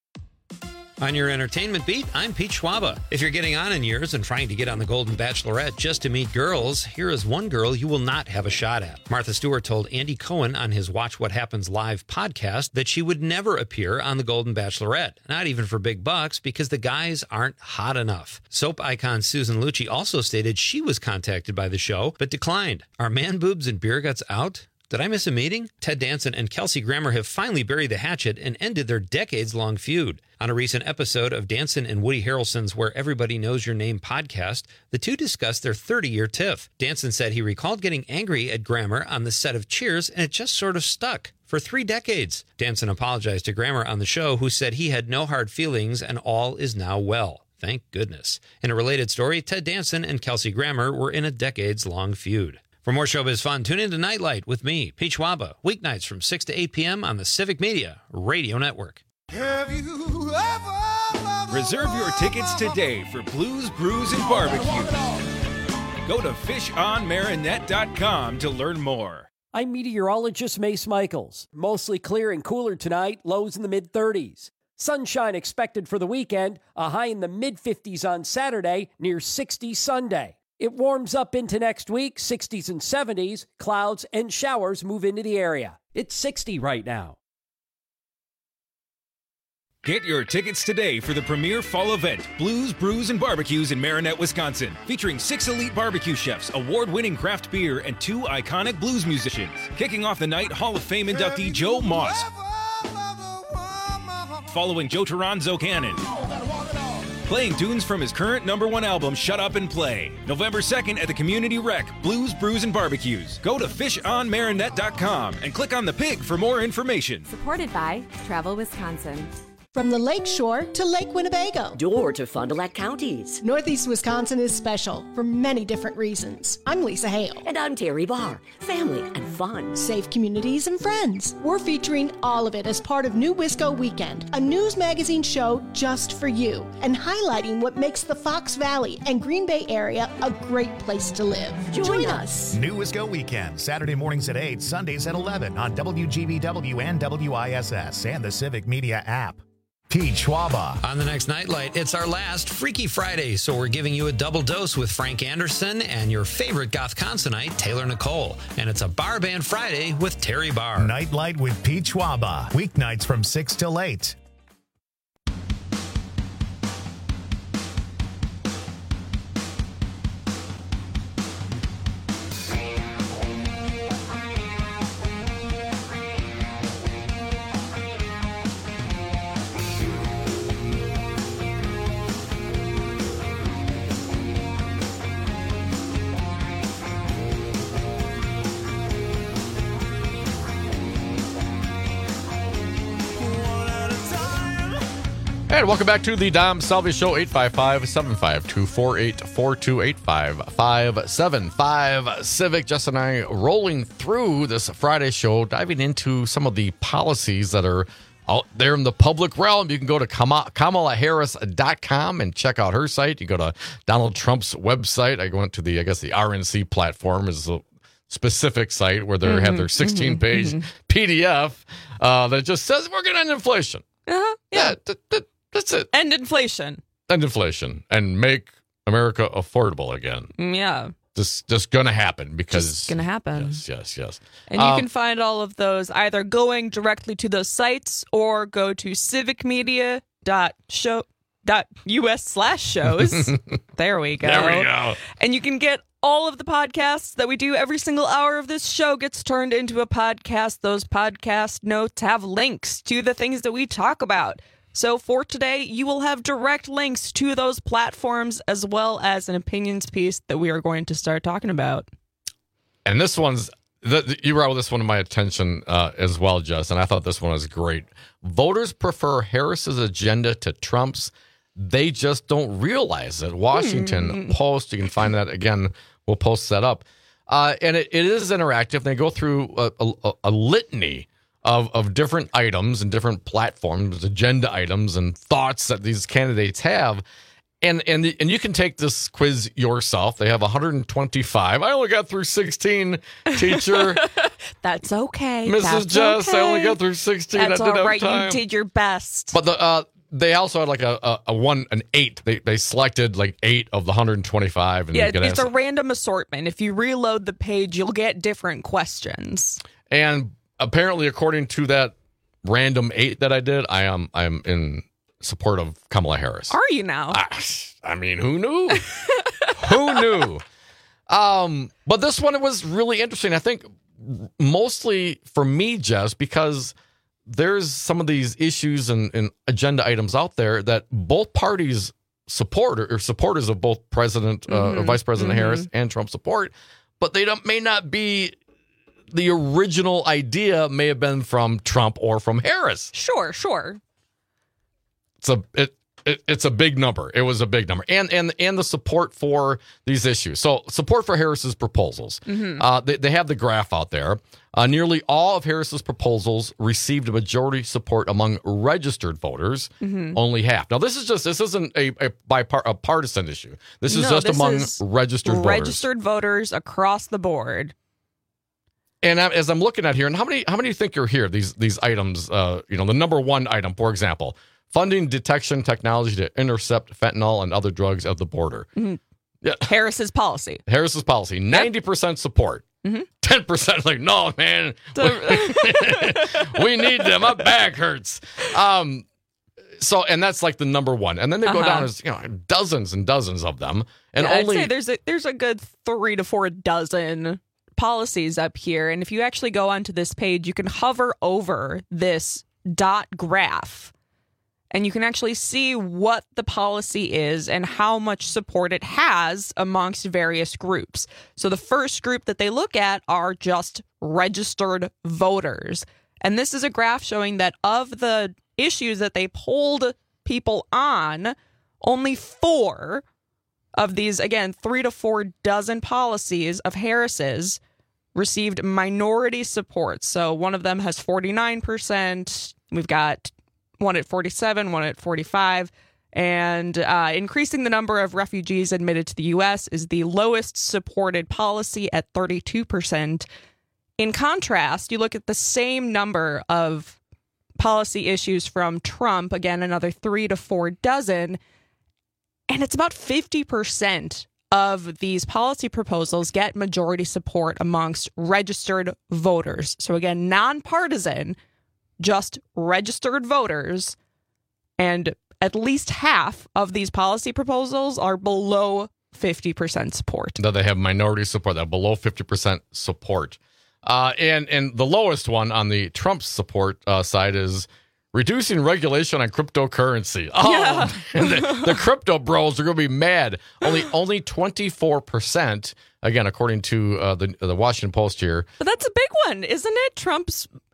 Speaker 24: On your entertainment beat, I'm Pete Schwaba. If you're getting on in years and trying to get on the Golden Bachelorette just to meet girls, here is one girl you will not have a shot at. Martha Stewart told Andy Cohen on his Watch What Happens Live podcast that she would never appear on the Golden Bachelorette, not even for big bucks, because the guys aren't hot enough. Soap icon Susan Lucci also stated she was contacted by the show, but declined. Are man boobs and beer guts out? Did I miss a meeting? Ted Danson and Kelsey Grammer have finally buried the hatchet and ended their decades-long feud. On a recent episode of Danson and Woody Harrelson's Where Everybody Knows Your Name podcast, the two discussed their thirty-year tiff. Danson said he recalled getting angry at Grammer on the set of Cheers, and it just sort of stuck. For three decades. Danson apologized to Grammer on the show, who said he had no hard feelings and all is now well. Thank goodness. In a related story, Ted Danson and Kelsey Grammer were in a decades-long feud. For more showbiz fun, tune in to Nightlight with me, Pete Schwaba, weeknights from six to eight p.m. on the Civic Media Radio Network.
Speaker 25: Have you ever... Reserve your tickets today for Blues, Brews, and Barbecue. Go to fish on marinette dot com to learn more.
Speaker 26: I'm meteorologist Mace Michaels. Mostly clear and cooler tonight, lows in the mid-thirties. Sunshine expected for the weekend, a high in the mid-fifties on Saturday, near sixty Sunday. It warms up into next week, sixties and seventies. Clouds and showers move into the area. It's sixty right now.
Speaker 25: Get your tickets today for the premier fall event, Blues, Brews, and Barbecues in Marinette, Wisconsin. Featuring six elite barbecue chefs, award-winning craft beer, and two iconic blues musicians. Kicking off the night, Hall of Fame inductee Joe Moss. Following Joe Toronzo Cannon. Playing tunes from his current number one album, Shut Up and Play. November second at the Community Rec, Blues, Brews, and Barbecues. Go to fish on marinette dot com and click on the pig for more information.
Speaker 27: Supported by Travel Wisconsin.
Speaker 4: From the Lake Shore to Lake Winnebago.
Speaker 28: Door to Fond du Lac counties.
Speaker 4: Northeast Wisconsin is special for many different reasons. I'm Lisa Hale.
Speaker 28: And I'm Terry Barr. Family and fun.
Speaker 4: Safe communities and friends. We're featuring all of it as part of New Wisco Weekend, a news magazine show just for you, and highlighting what makes the Fox Valley and Green Bay area a great place to live.
Speaker 28: Join, Join us.
Speaker 1: New Wisco Weekend, Saturday mornings at eight, Sundays at eleven on W G B W and W I S S and the Civic Media app. Pete Schwaba.
Speaker 24: On the next Nightlight, it's our last Freaky Friday, so we're giving you a double dose with Frank Anderson and your favorite goth consonite, Taylor Nicole. And it's a Bar Band Friday with Terry Barr.
Speaker 1: Nightlight with Pete Schwaba. Weeknights from six till eight.
Speaker 17: And welcome back to the Dom Salvi Show, eight five five, seven five two, four eight four two, eight five five, seven five. Civic, Jess and I rolling through this Friday show, diving into some of the policies that are out there in the public realm. You can go to Kamala Harris dot com and check out her site. You go to Donald Trump's website. I went to the, I guess the R N C platform is a specific site where they mm-hmm, have their sixteen-page mm-hmm, mm-hmm. P D F uh, that just says we're going to end inflation.
Speaker 18: Uh-huh, yeah.
Speaker 17: yeah th- th- that's it.
Speaker 18: End inflation.
Speaker 17: End inflation. And make America affordable again.
Speaker 18: Yeah.
Speaker 17: Just, just going to happen because...
Speaker 18: It's going to happen.
Speaker 17: Yes, yes, yes.
Speaker 18: And you
Speaker 17: um,
Speaker 18: can find all of those either going directly to those sites or go to civicmedia dot show dot U S slash shows. There we go.
Speaker 17: There we go.
Speaker 18: And you can get all of the podcasts that we do. Every single hour of this show gets turned into a podcast. Those podcast notes have links to the things that we talk about. So for today, you will have direct links to those platforms as well as an opinions piece that we are going to start talking about.
Speaker 17: And this one's, the, you brought this one to my attention uh, as well, Jess, and I thought this one was great. Voters prefer Harris's agenda to Trump's. They just don't realize it. Washington
Speaker 18: hmm.
Speaker 17: Post, you can find that again. We'll post that up. Uh, and it, it is interactive. They go through a, a, a litany of, of different items and different platforms, agenda items and thoughts that these candidates have. And and the, and you can take this quiz yourself. They have one hundred twenty-five. I only got through sixteen, teacher.
Speaker 18: That's okay.
Speaker 17: Missus
Speaker 18: That's
Speaker 17: Jess,
Speaker 18: okay.
Speaker 17: I only got through sixteen.
Speaker 18: That's
Speaker 17: I didn't
Speaker 18: all right.
Speaker 17: have time.
Speaker 18: You did your best.
Speaker 17: But the uh, they also had like a, a, a one, an eight. They they selected like eight of the one hundred twenty-five. And
Speaker 18: yeah,
Speaker 17: you could
Speaker 18: it's
Speaker 17: ask,
Speaker 18: a random assortment. If you reload the page, you'll get different questions.
Speaker 17: And apparently, according to that random eight that I did, I am I am in support of Kamala Harris.
Speaker 18: Are you now?
Speaker 17: I, I mean, who knew? Who knew? Um, but this one, it was really interesting. I think mostly for me, Jess, because there's some of these issues and, and agenda items out there that both parties support or, or supporters of both President uh,
Speaker 18: Mm-hmm.
Speaker 17: or Vice President
Speaker 18: Mhm.
Speaker 17: Harris and Trump support, but they don't, may not be the original idea may have been from Trump or from Harris.
Speaker 18: Sure, sure.
Speaker 17: It's a it, it it's a big number. It was a big number, and and and the support for these issues. So support for Harris's proposals.
Speaker 18: Mhm.
Speaker 17: Uh, they they have the graph out there. Uh, nearly all of Harris's proposals received a majority support among registered voters.
Speaker 18: Mhm.
Speaker 17: Only half. Now this is just this isn't a a, bipart, a partisan issue. This is
Speaker 18: No,
Speaker 17: just
Speaker 18: this
Speaker 17: among
Speaker 18: is
Speaker 17: registered voters.
Speaker 18: Registered voters across the board.
Speaker 17: And I- as I'm looking at here, and how many how many do you think are here? These these items. Uh, you know, the number one item, for example. Funding detection technology to intercept fentanyl and other drugs at the border.
Speaker 18: Mhm.
Speaker 17: Yeah.
Speaker 18: Harris's policy.
Speaker 17: Harris's policy. ninety percent support.
Speaker 18: Mhm.
Speaker 17: ten percent like, no, man. We need them. My back hurts. Um, so, and that's like the number one. And then they go
Speaker 18: Uh-huh.
Speaker 17: down as, you know, dozens and dozens of them. And
Speaker 18: Yeah,
Speaker 17: only
Speaker 18: I'd say there's a there's a good three to four dozen policies up here. And if you actually go onto this page, you can hover over this dot graph. And you can actually see what the policy is and how much support it has amongst various groups. So the first group that they look at are just registered voters. And this is a graph showing that of the issues that they polled people on, only four of these, again, three to four dozen policies of Harris's received minority support. So one of them has forty-nine percent. We've got one at forty-seven, one at forty-five, and uh, increasing the number of refugees admitted to the U S is the lowest supported policy at thirty-two percent. In contrast, you look at the same number of policy issues from Trump, again, another three to four dozen, and it's about fifty percent of these policy proposals get majority support amongst registered voters. So again, nonpartisan, just registered voters, and at least half of these policy proposals are below fifty percent support.
Speaker 17: that they have minority support, that below fifty percent support. Uh, and, and the lowest one on the Trump support uh, side is reducing regulation on cryptocurrency. Oh,
Speaker 18: Yeah.
Speaker 17: and the, the crypto bros are going to be mad. Only only twenty-four percent, again, according to uh, the the Washington Post here.
Speaker 18: But that's a big one, isn't it? Trump's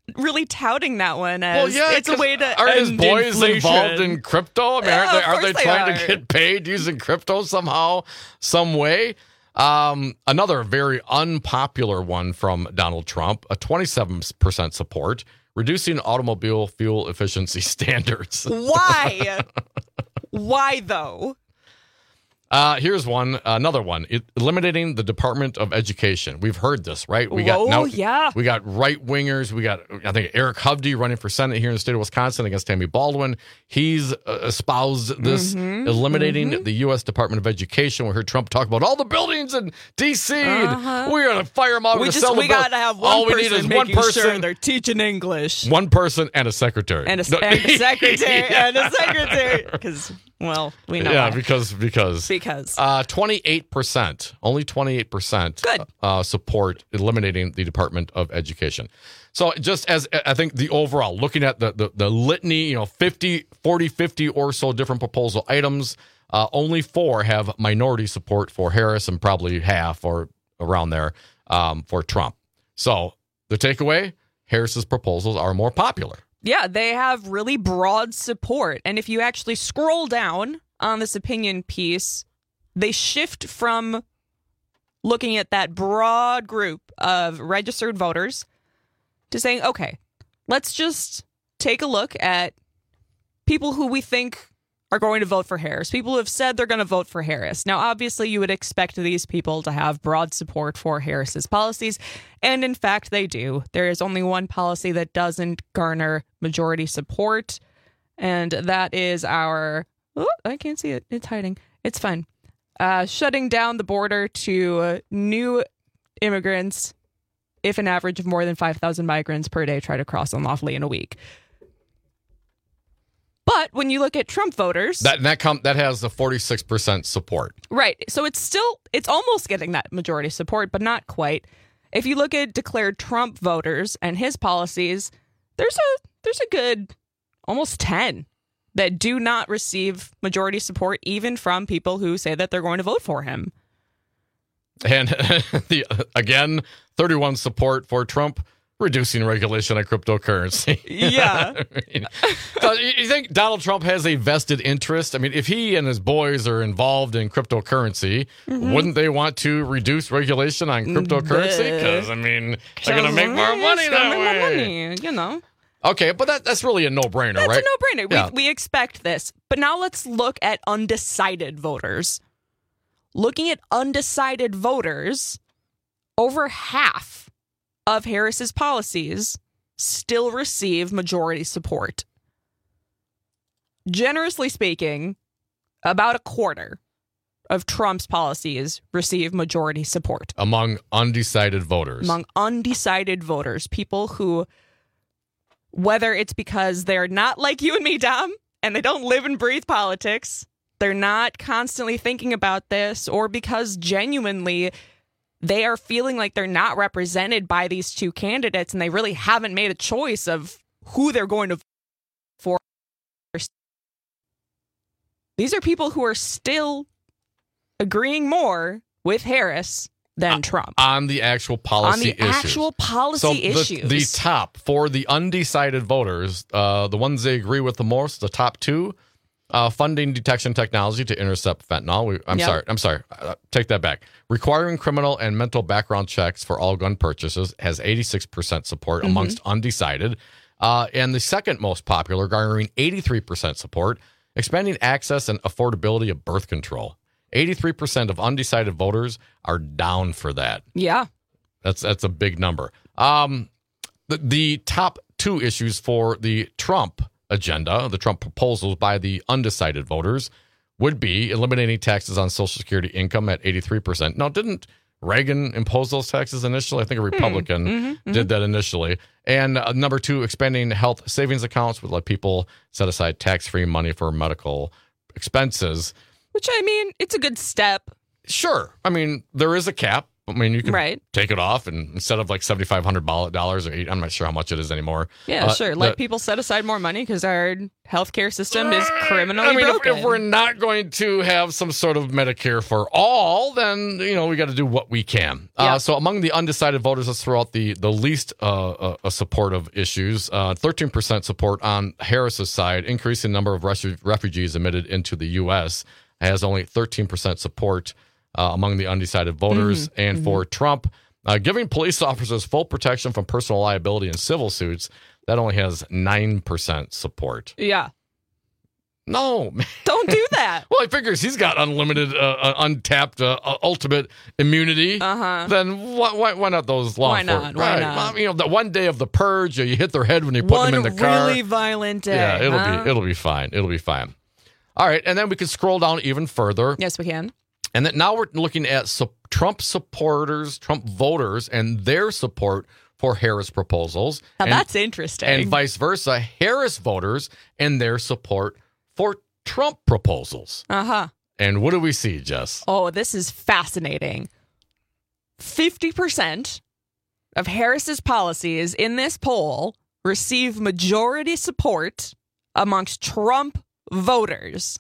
Speaker 18: really touting that one as
Speaker 17: Well, yeah,
Speaker 18: it's a way to
Speaker 17: are his
Speaker 18: end
Speaker 17: boys
Speaker 18: inflation.
Speaker 17: involved in crypto? I mean,
Speaker 18: Yeah,
Speaker 17: are they,
Speaker 18: of
Speaker 17: are
Speaker 18: course
Speaker 17: they
Speaker 18: they
Speaker 17: trying
Speaker 18: are.
Speaker 17: to get paid using crypto somehow, some way? Um, another very unpopular one from Donald Trump, a twenty-seven percent support, reducing automobile fuel efficiency standards.
Speaker 18: Why? Why though?
Speaker 17: Uh, here's one, another one. It, eliminating the Department of Education. We've heard this, right? We got
Speaker 18: Whoa,
Speaker 17: now,
Speaker 18: yeah.
Speaker 17: We got right wingers. We got, I think, Eric Hovde running for Senate here in the state of Wisconsin against Tammy Baldwin. He's uh, espoused this,
Speaker 18: Mhm,
Speaker 17: eliminating
Speaker 18: mhm.
Speaker 17: the U S Department of Education. We heard Trump talk about all the buildings in D C
Speaker 18: Uh-huh.
Speaker 17: We're going to fire them all.
Speaker 18: We
Speaker 17: We're
Speaker 18: just
Speaker 17: sell
Speaker 18: we
Speaker 17: the bill-
Speaker 18: gotta have one
Speaker 17: all we
Speaker 18: person
Speaker 17: need is
Speaker 18: making
Speaker 17: one person,
Speaker 18: sure they're teaching English.
Speaker 17: one person, and a secretary.
Speaker 18: And a,
Speaker 17: No-
Speaker 18: and a secretary, and a secretary. Because, well, we know
Speaker 17: yeah,
Speaker 18: why.
Speaker 17: because because
Speaker 18: Because.
Speaker 17: uh, twenty-eight percent, only twenty-eight percent
Speaker 18: Good.
Speaker 17: Uh, support eliminating the Department of Education. So just as I think the overall, looking at the the, the litany, you know, fifty, forty, fifty or so different proposal items, uh, only four have minority support for Harris and probably half or around there um, for Trump. So the takeaway, Harris's proposals are more popular.
Speaker 18: Yeah, they have really broad support. And if you actually scroll down on this opinion piece, they shift from looking at that broad group of registered voters to saying, okay, let's just take a look at people who we think are going to vote for Harris, people who have said they're going to vote for Harris. Now, obviously, you would expect these people to have broad support for Harris's policies, and in fact, they do. There is only one policy that doesn't garner majority support, and that is our... Oh, I can't see it. It's hiding. It's fine. Uh, shutting down the border to uh, new immigrants if an average of more than five thousand migrants per day try to cross unlawfully in a week. But when you look at Trump voters...
Speaker 17: That that com- that has the forty-six percent support.
Speaker 18: Right. So it's still, it's almost getting that majority support, but not quite. If you look at declared Trump voters and his policies, there's a there's a good almost ten that do not receive majority support, even from people who say that they're going to vote for him.
Speaker 17: And the again, thirty-one support for Trump, reducing regulation on cryptocurrency.
Speaker 18: Yeah.
Speaker 17: I mean, so you think Donald Trump has a vested interest? I mean, if he and his boys are involved in cryptocurrency,
Speaker 18: Mhm.
Speaker 17: wouldn't they want to reduce regulation on cryptocurrency? Because, I mean, they're going to make more money
Speaker 18: It's
Speaker 17: that
Speaker 18: gonna make more
Speaker 17: way.
Speaker 18: money, you know.
Speaker 17: Okay, but that, that's really a no-brainer,
Speaker 18: That's
Speaker 17: right?
Speaker 18: a no-brainer.
Speaker 17: Yeah.
Speaker 18: We, we expect this. But now let's look at undecided voters. Looking at undecided voters, over half of Harris's policies still receive majority support. Generously speaking, about a quarter of Trump's policies receive majority support.
Speaker 17: Among undecided voters.
Speaker 18: Among undecided voters, people who, whether it's because they're not like you and me, Dom, and they don't live and breathe politics, they're not constantly thinking about this, or because genuinely they are feeling like they're not represented by these two candidates and they really haven't made a choice of who they're going to vote for. These are people who are still agreeing more with Harris than
Speaker 17: uh,
Speaker 18: Trump.
Speaker 17: On the actual policy
Speaker 18: On the
Speaker 17: issues.
Speaker 18: actual policy
Speaker 17: so the,
Speaker 18: issues.
Speaker 17: The top, for the undecided voters, uh, the ones they agree with the most, the top two, Uh, funding detection technology to intercept fentanyl. We, I'm
Speaker 18: Yep.
Speaker 17: sorry. I'm sorry. Uh, take that back. Requiring criminal and mental background checks for all gun purchases has eighty-six percent support
Speaker 18: Mhm.
Speaker 17: amongst undecided. Uh, and the second most popular, garnering eighty-three percent support, expanding access and affordability of birth control. eighty-three percent of undecided voters are down for that.
Speaker 18: Yeah.
Speaker 17: That's that's a big number. Um, the, the top two issues for the Trump agenda, the Trump proposals by the undecided voters, would be eliminating taxes on Social Security income at eighty-three percent. Now, didn't Reagan impose those taxes initially? I think a Republican
Speaker 18: Hmm. Mm-hmm,
Speaker 17: did that initially. And uh, number two, expanding health savings accounts would let people set aside tax-free money for medical expenses.
Speaker 18: Which, I mean, it's a good step.
Speaker 17: Sure. I mean, there is a cap. I mean, you can
Speaker 18: Right.
Speaker 17: take it off, and instead of like seventy-five hundred dollars or eight, I'm not sure how much it is anymore.
Speaker 18: Yeah,
Speaker 17: Uh,
Speaker 18: sure.
Speaker 17: the-
Speaker 18: Let people set aside more money because our healthcare system is criminally
Speaker 17: I mean, if,
Speaker 18: broken.
Speaker 17: if we're not going to have some sort of Medicare for all, then, you know, we got to do what we can.
Speaker 18: Yeah.
Speaker 17: Uh, so among the undecided voters, let's throw out the, the least uh, uh, uh, supportive issues. Uh, thirteen percent support on Harris's side, increasing number of refu- refugees admitted into the U S has only thirteen percent support uh, among the undecided voters.
Speaker 18: Mm-hmm.
Speaker 17: And mm-hmm. for Trump, uh, giving police officers full protection from personal liability in civil suits, that only has nine percent support.
Speaker 18: Yeah.
Speaker 17: No, man.
Speaker 18: Don't do that.
Speaker 17: Well, he figures he's got unlimited, uh, uh, untapped, uh, uh, ultimate immunity.
Speaker 18: Uh-huh.
Speaker 17: Then why, why, why not those law
Speaker 18: Why not?
Speaker 17: enforcement?
Speaker 18: Why
Speaker 17: Right.
Speaker 18: not?
Speaker 17: Well, you know, the one day of the purge, you hit their head when you put
Speaker 18: One
Speaker 17: them in the car.
Speaker 18: really violent day.
Speaker 17: Yeah, it'll
Speaker 18: huh?
Speaker 17: be it'll be fine. It'll be fine. All right, and then we can scroll down even further.
Speaker 18: Yes, we can.
Speaker 17: And then now we're looking at su- Trump supporters, Trump voters, and their support for Harris proposals.
Speaker 18: Now
Speaker 17: and,
Speaker 18: that's interesting.
Speaker 17: And vice versa, Harris voters and their support for Trump proposals.
Speaker 18: Uh-huh.
Speaker 17: And what do we see, Jess?
Speaker 18: Oh, this is fascinating. fifty percent of Harris's policies in this poll receive majority support amongst Trump voters.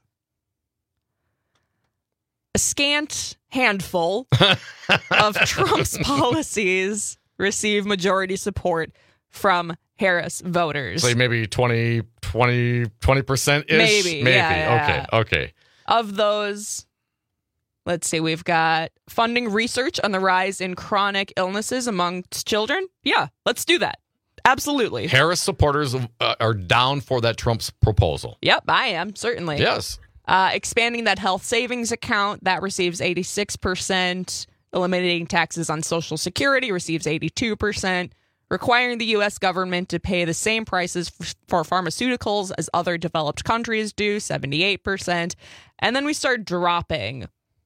Speaker 18: A scant handful of Trump's policies receive majority support from Harris voters.
Speaker 17: Say maybe twenty, twenty, twenty percent-ish?
Speaker 18: Maybe,
Speaker 17: Maybe.
Speaker 18: yeah, yeah.
Speaker 17: Okay, okay.
Speaker 18: Of those, let's see, we've got funding research on the rise in chronic illnesses amongst children. Yeah, let's do that. Absolutely.
Speaker 17: Harris supporters uh, are down for that Trump's proposal.
Speaker 18: Yep, I am, certainly.
Speaker 17: Yes.
Speaker 18: Uh, expanding that health savings account, that receives eighty-six percent. Eliminating taxes on Social Security receives eighty-two percent. Requiring the U S government to pay the same prices f- for pharmaceuticals as other developed countries do, seventy-eight percent. And then we start dropping.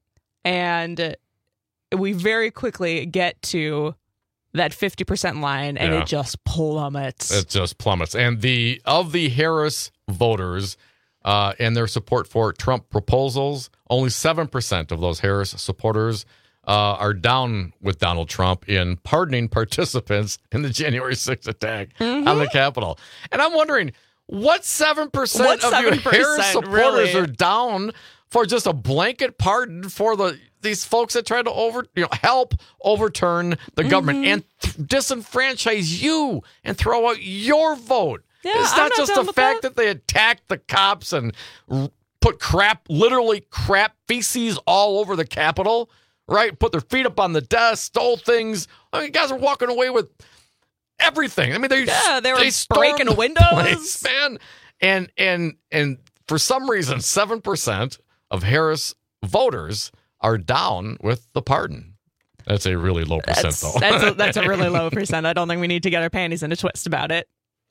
Speaker 18: And we very quickly get to that fifty percent line, and
Speaker 17: Yeah.
Speaker 18: it just plummets.
Speaker 17: It just plummets. And the of the Harris voters uh, and their support for Trump proposals, only seven percent of those Harris supporters uh, are down with Donald Trump in pardoning participants in the January sixth attack
Speaker 18: Mm-hmm.
Speaker 17: on the Capitol. And I'm wondering, what seven percent
Speaker 18: What
Speaker 17: of your
Speaker 18: seven percent,
Speaker 17: Harris supporters
Speaker 18: really?
Speaker 17: are down for just a blanket pardon for the these folks that tried to over you know help overturn the government
Speaker 18: Mm-hmm.
Speaker 17: and th- disenfranchise you and throw out your vote?
Speaker 18: Yeah,
Speaker 17: it's
Speaker 18: I'm
Speaker 17: not
Speaker 18: not
Speaker 17: just
Speaker 18: down
Speaker 17: the
Speaker 18: with
Speaker 17: fact that. they attacked the cops and r- put crap, literally crap feces all over the Capitol, right? Put their feet up on the desk, stole things. I mean, guys are walking away with everything. I mean, they
Speaker 18: Yeah, they were
Speaker 17: they stormed
Speaker 18: breaking
Speaker 17: the
Speaker 18: windows.
Speaker 17: place, man. And and and for some reason, seven percent of Harris voters are down with the pardon. That's a really low percent,
Speaker 18: That's,
Speaker 17: though.
Speaker 18: that's, a, that's a really low percent. I don't think we need to get our panties in a twist about it.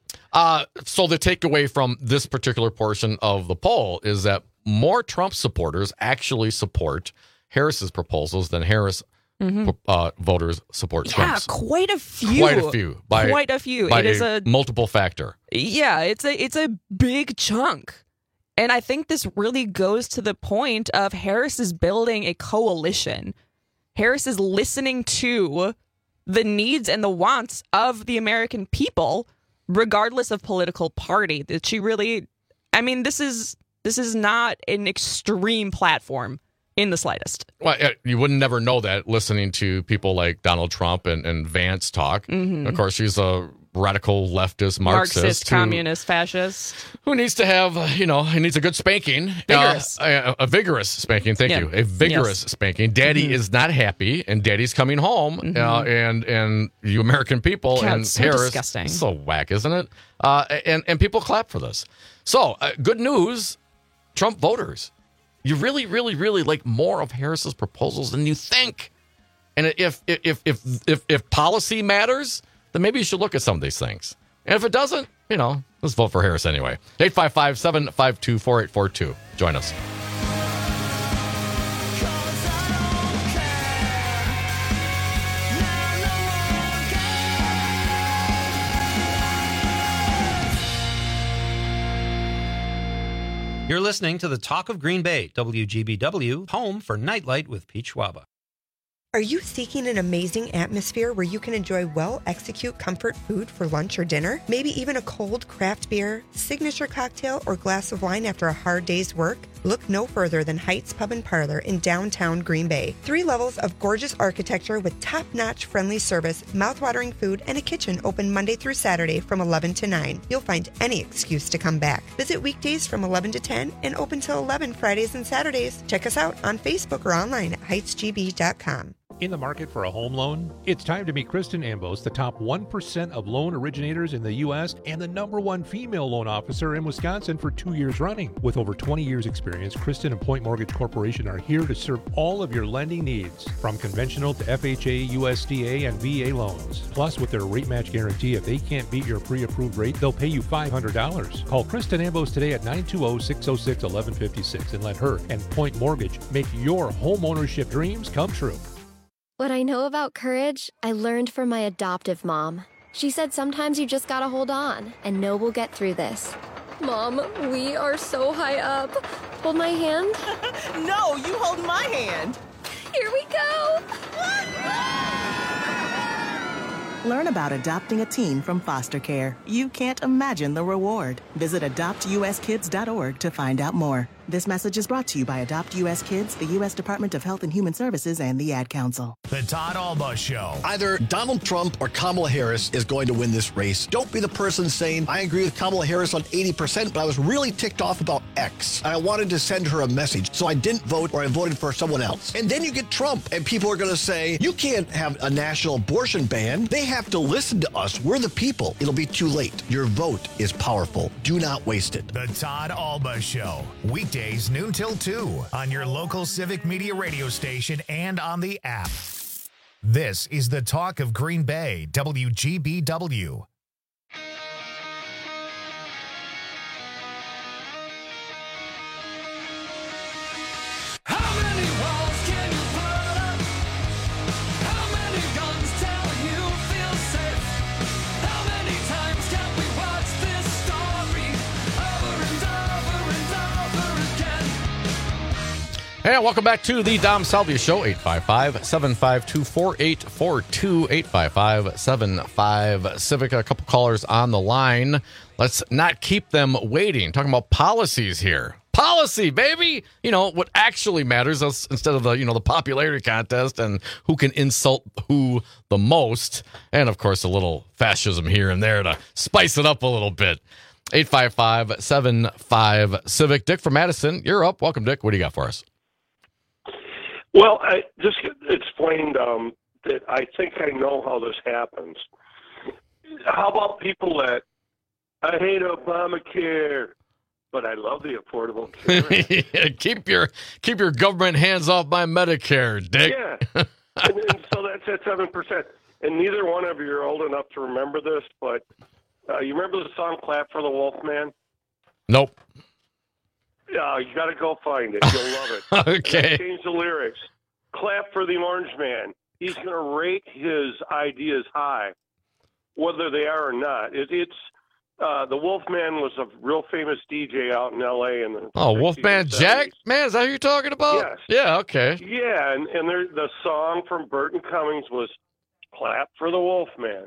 Speaker 17: Uh, so the takeaway from this particular portion of the poll is that more Trump supporters actually support Harris's proposals than Harris
Speaker 18: Mm-hmm.
Speaker 17: uh, voters support
Speaker 18: Yeah,
Speaker 17: Trump's.
Speaker 18: quite a few.
Speaker 17: Quite a few. By,
Speaker 18: Quite a few.
Speaker 17: By
Speaker 18: It is a
Speaker 17: multiple factor.
Speaker 18: Yeah, it's a it's a big chunk. And I think this really goes to the point of Harris is building a coalition. Harris is listening to the needs and the wants of the American people, regardless of political party. That she really, I mean, this is this is not an extreme platform in the slightest.
Speaker 17: Well, uh, you wouldn't never know that listening to people like Donald Trump and, and Vance talk.
Speaker 18: Mhm.
Speaker 17: Of course, she's a radical leftist Marxist,
Speaker 18: Marxist,
Speaker 17: who-
Speaker 18: communist, fascist.
Speaker 17: who needs to have, uh, you know, he needs a good spanking.
Speaker 18: Vigorous.
Speaker 17: Uh, a, a vigorous spanking, thank
Speaker 18: Yeah.
Speaker 17: you. A vigorous
Speaker 18: Yes.
Speaker 17: spanking. Daddy
Speaker 18: Mhm.
Speaker 17: is not happy, and Daddy's coming home,
Speaker 18: Mhm.
Speaker 17: uh, and and you American people
Speaker 18: God,
Speaker 17: and
Speaker 18: it's so
Speaker 17: Harris.
Speaker 18: disgusting.
Speaker 17: So whack, isn't it? Uh, and, and people clap for this. So, uh, good news, Trump voters. You really, really, really like more of Harris's proposals than you think. And if if if if if policy matters, then maybe you should look at some of these things. And if it doesn't, you know, let's vote for Harris anyway. eight five five, seven five two, four eight four two. Join us.
Speaker 24: You're listening to the Talk of Green Bay, W G B W, home for Nightlight with Pete Schwaba.
Speaker 6: Are you seeking an amazing atmosphere where you can enjoy well-executed comfort food for lunch or dinner? Maybe even a cold craft beer, signature cocktail, or glass of wine after a hard day's work? Look no further than Heights Pub and Parlor in downtown Green Bay. Three levels of gorgeous architecture with top-notch friendly service, mouth-watering food, and a kitchen open Monday through Saturday from eleven to nine. You'll find any excuse to come back. Visit weekdays from eleven to ten and open till eleven Fridays and Saturdays. Check us out on Facebook or online at heights g b dot com.
Speaker 8: In the market for a home loan? It's time to meet Kristen Ambos, the top one percent of loan originators in the U S and the number one female loan officer in Wisconsin for two years running. With over twenty years experience, Kristen and Point Mortgage Corporation are here to serve all of your lending needs, from conventional to F H A, U S D A, and V A loans. Plus, with their rate match guarantee, if they can't beat your pre-approved rate, they'll pay you five hundred dollars. Call Kristen Ambos today at nine two zero, six zero six, one one five six and let her and Point Mortgage make your home ownership dreams come true.
Speaker 9: What I know about courage, I learned from my adoptive mom. She said sometimes you just gotta hold on and know we'll get through this. Mom, we are so high up. Hold my hand.
Speaker 10: No, you hold my hand.
Speaker 9: Here we go.
Speaker 10: Learn about adopting a teen from foster care. You can't imagine the reward. Visit adopt u s kids dot org to find out more. This message is brought to you by Adopt U S Kids, the U S Department of Health and Human Services, and the Ad Council.
Speaker 1: The Todd Alba Show.
Speaker 11: Either Donald Trump or Kamala Harris is going to win this race. Don't be the person saying, I agree with Kamala Harris on eighty percent, but I was really ticked off about X. And I wanted to send her a message, so I didn't vote or I voted for someone else. And then you get Trump, and people are going to say, you can't have a national abortion ban. They have to listen to us. We're the people. It'll be too late. Your vote is powerful. Do not waste it.
Speaker 1: The Todd Alba Show. Weekdays noon till two on your local Civic Media radio station and on the app. This is the talk of Green Bay, W G B W.
Speaker 17: Hey, welcome back to the Dom Salvia Show, eight five five, seven five two, four eight four two, eight five five, seven five Civic. A couple callers on the line. Let's not keep them waiting. Talking about policies here. Policy, baby! You know, what actually matters is, instead of the, you know, the popularity contest and who can insult who the most. And, of course, a little fascism here and there to spice it up a little bit. eight five five, seven five Civic. Dick from Madison, you're up. Welcome, Dick. What do you got for us?
Speaker 12: Well, I just explained um, that I think I know how this happens. How about people that, I hate Obamacare, but I love the Affordable Care Act.
Speaker 17: keep your keep your government hands off my Medicare, Dick.
Speaker 12: Yeah, and, and so that's at seven percent. And neither one of you are old enough to remember this, but uh, you remember the song "Clap for the Wolfman"?
Speaker 17: Nope.
Speaker 12: Yeah, you got to go find it. You'll love it.
Speaker 17: Okay.
Speaker 12: Change the lyrics. Clap for the Orange Man. He's going to rate his ideas high, whether they are or not. It, it's uh, the Wolfman was a real famous D J out in L A in the
Speaker 17: oh, Wolfman Jack? Man, is that who you're talking about?
Speaker 12: Yes.
Speaker 17: Yeah. Okay.
Speaker 12: Yeah, and and there, the song from Burton Cummings was "Clap for the Wolfman."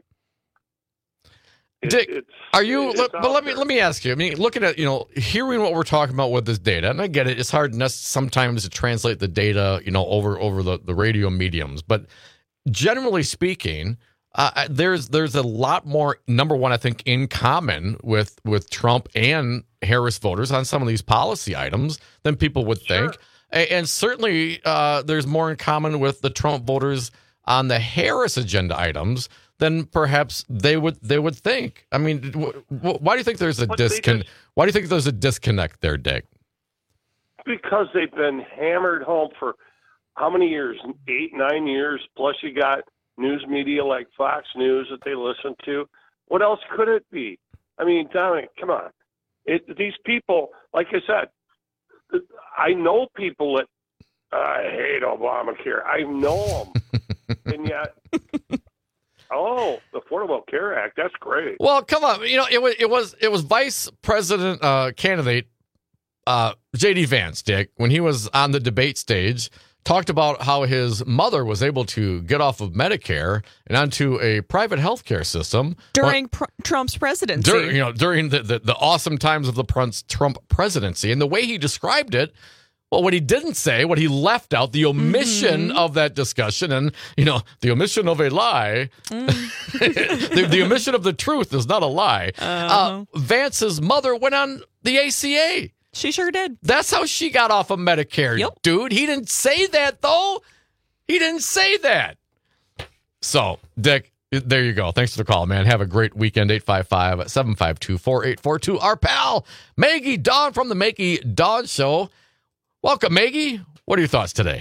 Speaker 12: It,
Speaker 17: Dick,
Speaker 12: it's,
Speaker 17: are you?
Speaker 12: it's
Speaker 17: Let, but let me
Speaker 12: there.
Speaker 17: let me ask you. I mean, looking at, you know, hearing what we're talking about with this data, and I get it. It's hard nec- sometimes to translate the data, you know, over over the, the radio mediums. But generally speaking, uh, there's there's a lot more. Number one, I think, in common with with Trump and Harris voters on some of these policy items than people would
Speaker 12: Sure.
Speaker 17: think, and, and certainly uh, there's more in common with the Trump voters on the Harris agenda items than perhaps they would they would think. I mean, w- w- why do you think there's a
Speaker 12: But they
Speaker 17: disconnect?
Speaker 12: just-
Speaker 17: Why do you think there's a disconnect there, Dick?
Speaker 12: Because they've been hammered home for how many years? Eight, nine years. Plus, you got news media like Fox News that they listen to. What else could it be? I mean, Dominic, come on. It, these people, like I said, I know people that uh, hate Obamacare. I know them, and yet. Oh, the Affordable Care Act. That's great.
Speaker 17: Well, come on. You know, it was it was it was Vice President uh, candidate uh, J D Vance, Dick, when he was on the debate stage talked about how his mother was able to get off of Medicare and onto a private health care system
Speaker 18: during pr- Trump's presidency.
Speaker 17: During, you know, during the, the, the awesome times of the Trump presidency. And the way he described it, well, what he didn't say, what he left out, the omission mm-hmm. of that discussion, and, you know, the omission of a lie, mm. the, the omission of the truth is not a lie. Uh-huh. Uh, Vance's mother went on the A C A.
Speaker 18: She sure did.
Speaker 17: That's how she got off of Medicare, yep. dude. He didn't say that, though. He didn't say that. So, Dick, there you go. Thanks for the call, man. Have a great weekend. eight five five, seven five two, four eight four two. Our pal, Maggie Dawn from the Maggie Dawn Show. Welcome, Maggie. What are your thoughts today?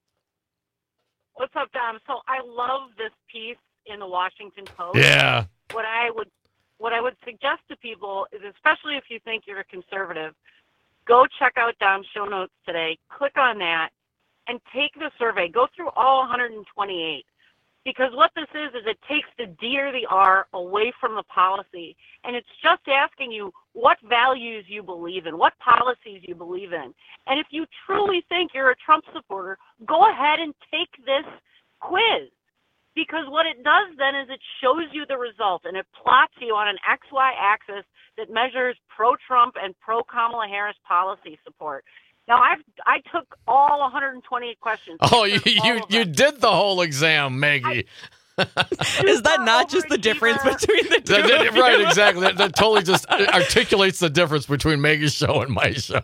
Speaker 13: What's up, Dom? So I love this piece in the Washington Post.
Speaker 17: Yeah.
Speaker 13: What I would, what I would suggest to people is, especially if you think you're a conservative, go check out Dom's show notes today. Click on that and take the survey. Go through all one hundred twenty-eight. Because what this is, is it takes the D or the R away from the policy. And it's just asking you what values you believe in, what policies you believe in. And if you truly think you're a Trump supporter, go ahead and take this quiz. Because what it does then is it shows you the result, and it plots you on an X Y axis that measures pro-Trump and pro-Kamala Harris policy support. Now, I've, I took all one hundred twenty-eight questions.
Speaker 17: Oh, you you, you did the whole exam, Maggie.
Speaker 18: I, is that not just the difference between the two
Speaker 17: that, that,
Speaker 18: of you?
Speaker 17: Right, exactly. That, that totally just articulates the difference between Maggie's show and my show.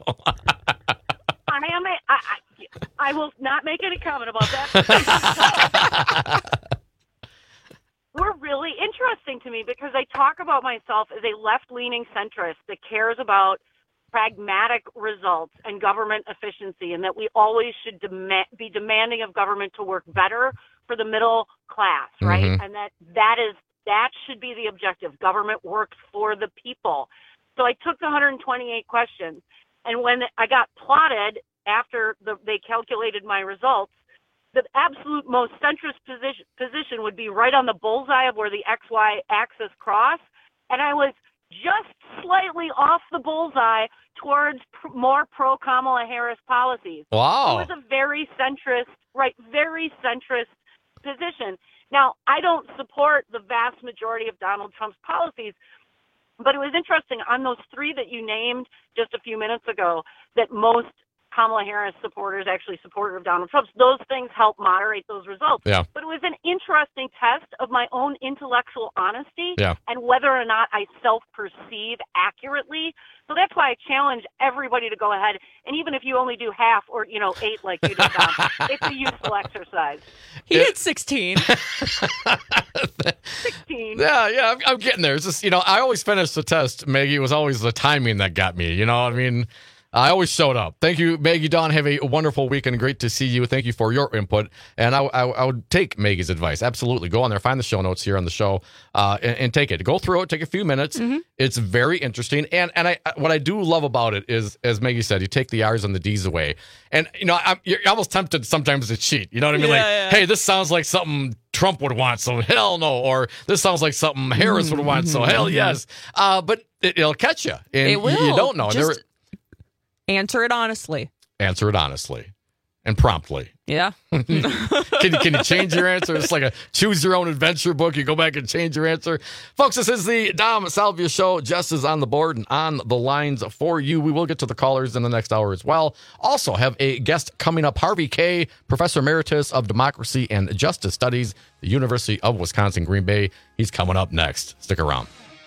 Speaker 13: I am a, I, I, I will not make any comment about that. Were really interesting to me because I talk about myself as a left-leaning centrist that cares about pragmatic results and government efficiency, and that we always should demand, be demanding of government to work better for the middle class, right? Mm-hmm. And that that is that should be the objective. Government works for the people. So I took the one hundred twenty-eight questions, and when I got plotted after the, they calculated my results, the absolute most centrist position, position would be right on the bullseye of where the X Y axis cross, and I was just slightly off the bullseye towards pr- more pro-Kamala Harris policies.
Speaker 17: Wow.
Speaker 13: It was a very centrist, right, very centrist position. Now, I don't support the vast majority of Donald Trump's policies, but it was interesting on those three that you named just a few minutes ago that most Kamala Harris supporters actually supporter of Donald Trump's, those things help moderate those results.
Speaker 17: Yeah.
Speaker 13: But it was an interesting test of my own intellectual honesty
Speaker 17: yeah.
Speaker 13: and whether or not I self-perceive accurately. So that's why I challenge everybody to go ahead, and even if you only do half or, you know, eight like you did, Tom, it's a useful exercise.
Speaker 18: He did sixteen.
Speaker 13: sixteen.
Speaker 17: Yeah, yeah, I'm, I'm getting there. It's just, you know, I always finish the test, Maggie. It was always the timing that got me, you know what I mean? I always showed up. Thank you, Maggie Dawn. Have a wonderful weekend. Great to see you. Thank you for your input. And I, I, I would take Maggie's advice. Absolutely. Go on there, find the show notes here on the show, uh, and, and take it. Go through it. Take a few minutes. Mm-hmm. It's very interesting. And and I what I do love about it is, as Maggie said, you take the R's and the D's away. And, you know, I'm, you're almost tempted sometimes to cheat. You know what I mean?
Speaker 18: Yeah,
Speaker 17: like,
Speaker 18: yeah.
Speaker 17: hey, this sounds like something Trump would want, so hell no. Or this sounds like something Harris would want, so hell yes. Uh, but it, it'll catch you. And
Speaker 18: it will.
Speaker 17: You, you don't know.
Speaker 18: Just answer it honestly.
Speaker 17: Answer it honestly and promptly.
Speaker 18: Yeah.
Speaker 17: can, you, can you change your answer? It's like a choose your own adventure book. You go back and change your answer. Folks, this is the Dom Salvia Show. Jess is on the board and on the lines for you. We will get to the callers in the next hour as well. Also have a guest coming up, Harvey Kaye, Professor Emeritus of Democracy and Justice Studies, the University of Wisconsin, Green Bay. He's coming up next. Stick around.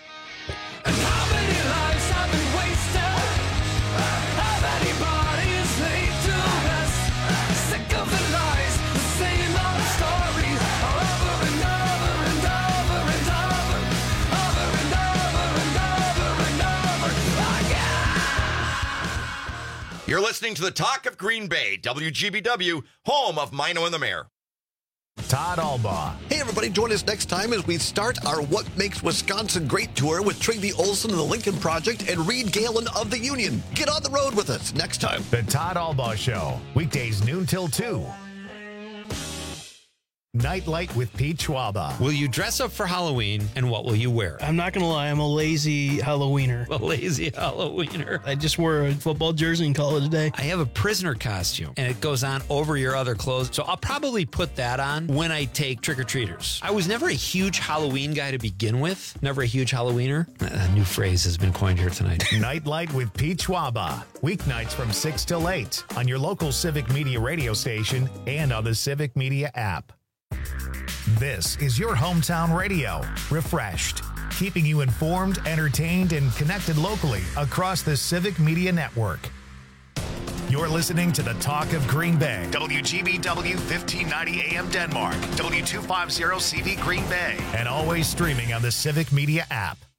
Speaker 2: You're listening to the Talk of Green Bay, W G B W, home of Mino and the Mayor.
Speaker 1: Todd Albaugh.
Speaker 11: Hey, everybody, join us next time as we start our What Makes Wisconsin Great tour with Trygve Olsen of the Lincoln Project and Reed Galen of the Union. Get on the road with us next time.
Speaker 1: The Todd Albaugh Show, weekdays noon till two. Nightlight with Pete Schwaba.
Speaker 24: Will you dress up for Halloween, and what will you wear?
Speaker 14: I'm not going to lie, I'm a lazy Halloweener.
Speaker 24: A lazy Halloweener.
Speaker 14: I just wore a football jersey and call it a day.
Speaker 24: I have a prisoner costume, and it goes on over your other clothes, so I'll probably put that on when I take trick-or-treaters. I was never a huge Halloween guy to begin with. Never a huge Halloweener. A new phrase has been coined here tonight.
Speaker 1: Nightlight with Pete Schwaba. Weeknights from six till eight on your local Civic Media radio station and on the Civic Media app. This is your hometown radio, refreshed, keeping you informed, entertained, and connected locally across the Civic Media Network. You're listening to the Talk of Green Bay, W G B W fifteen ninety A M Denmark, W two fifty C V Green Bay, and always streaming on the Civic Media app.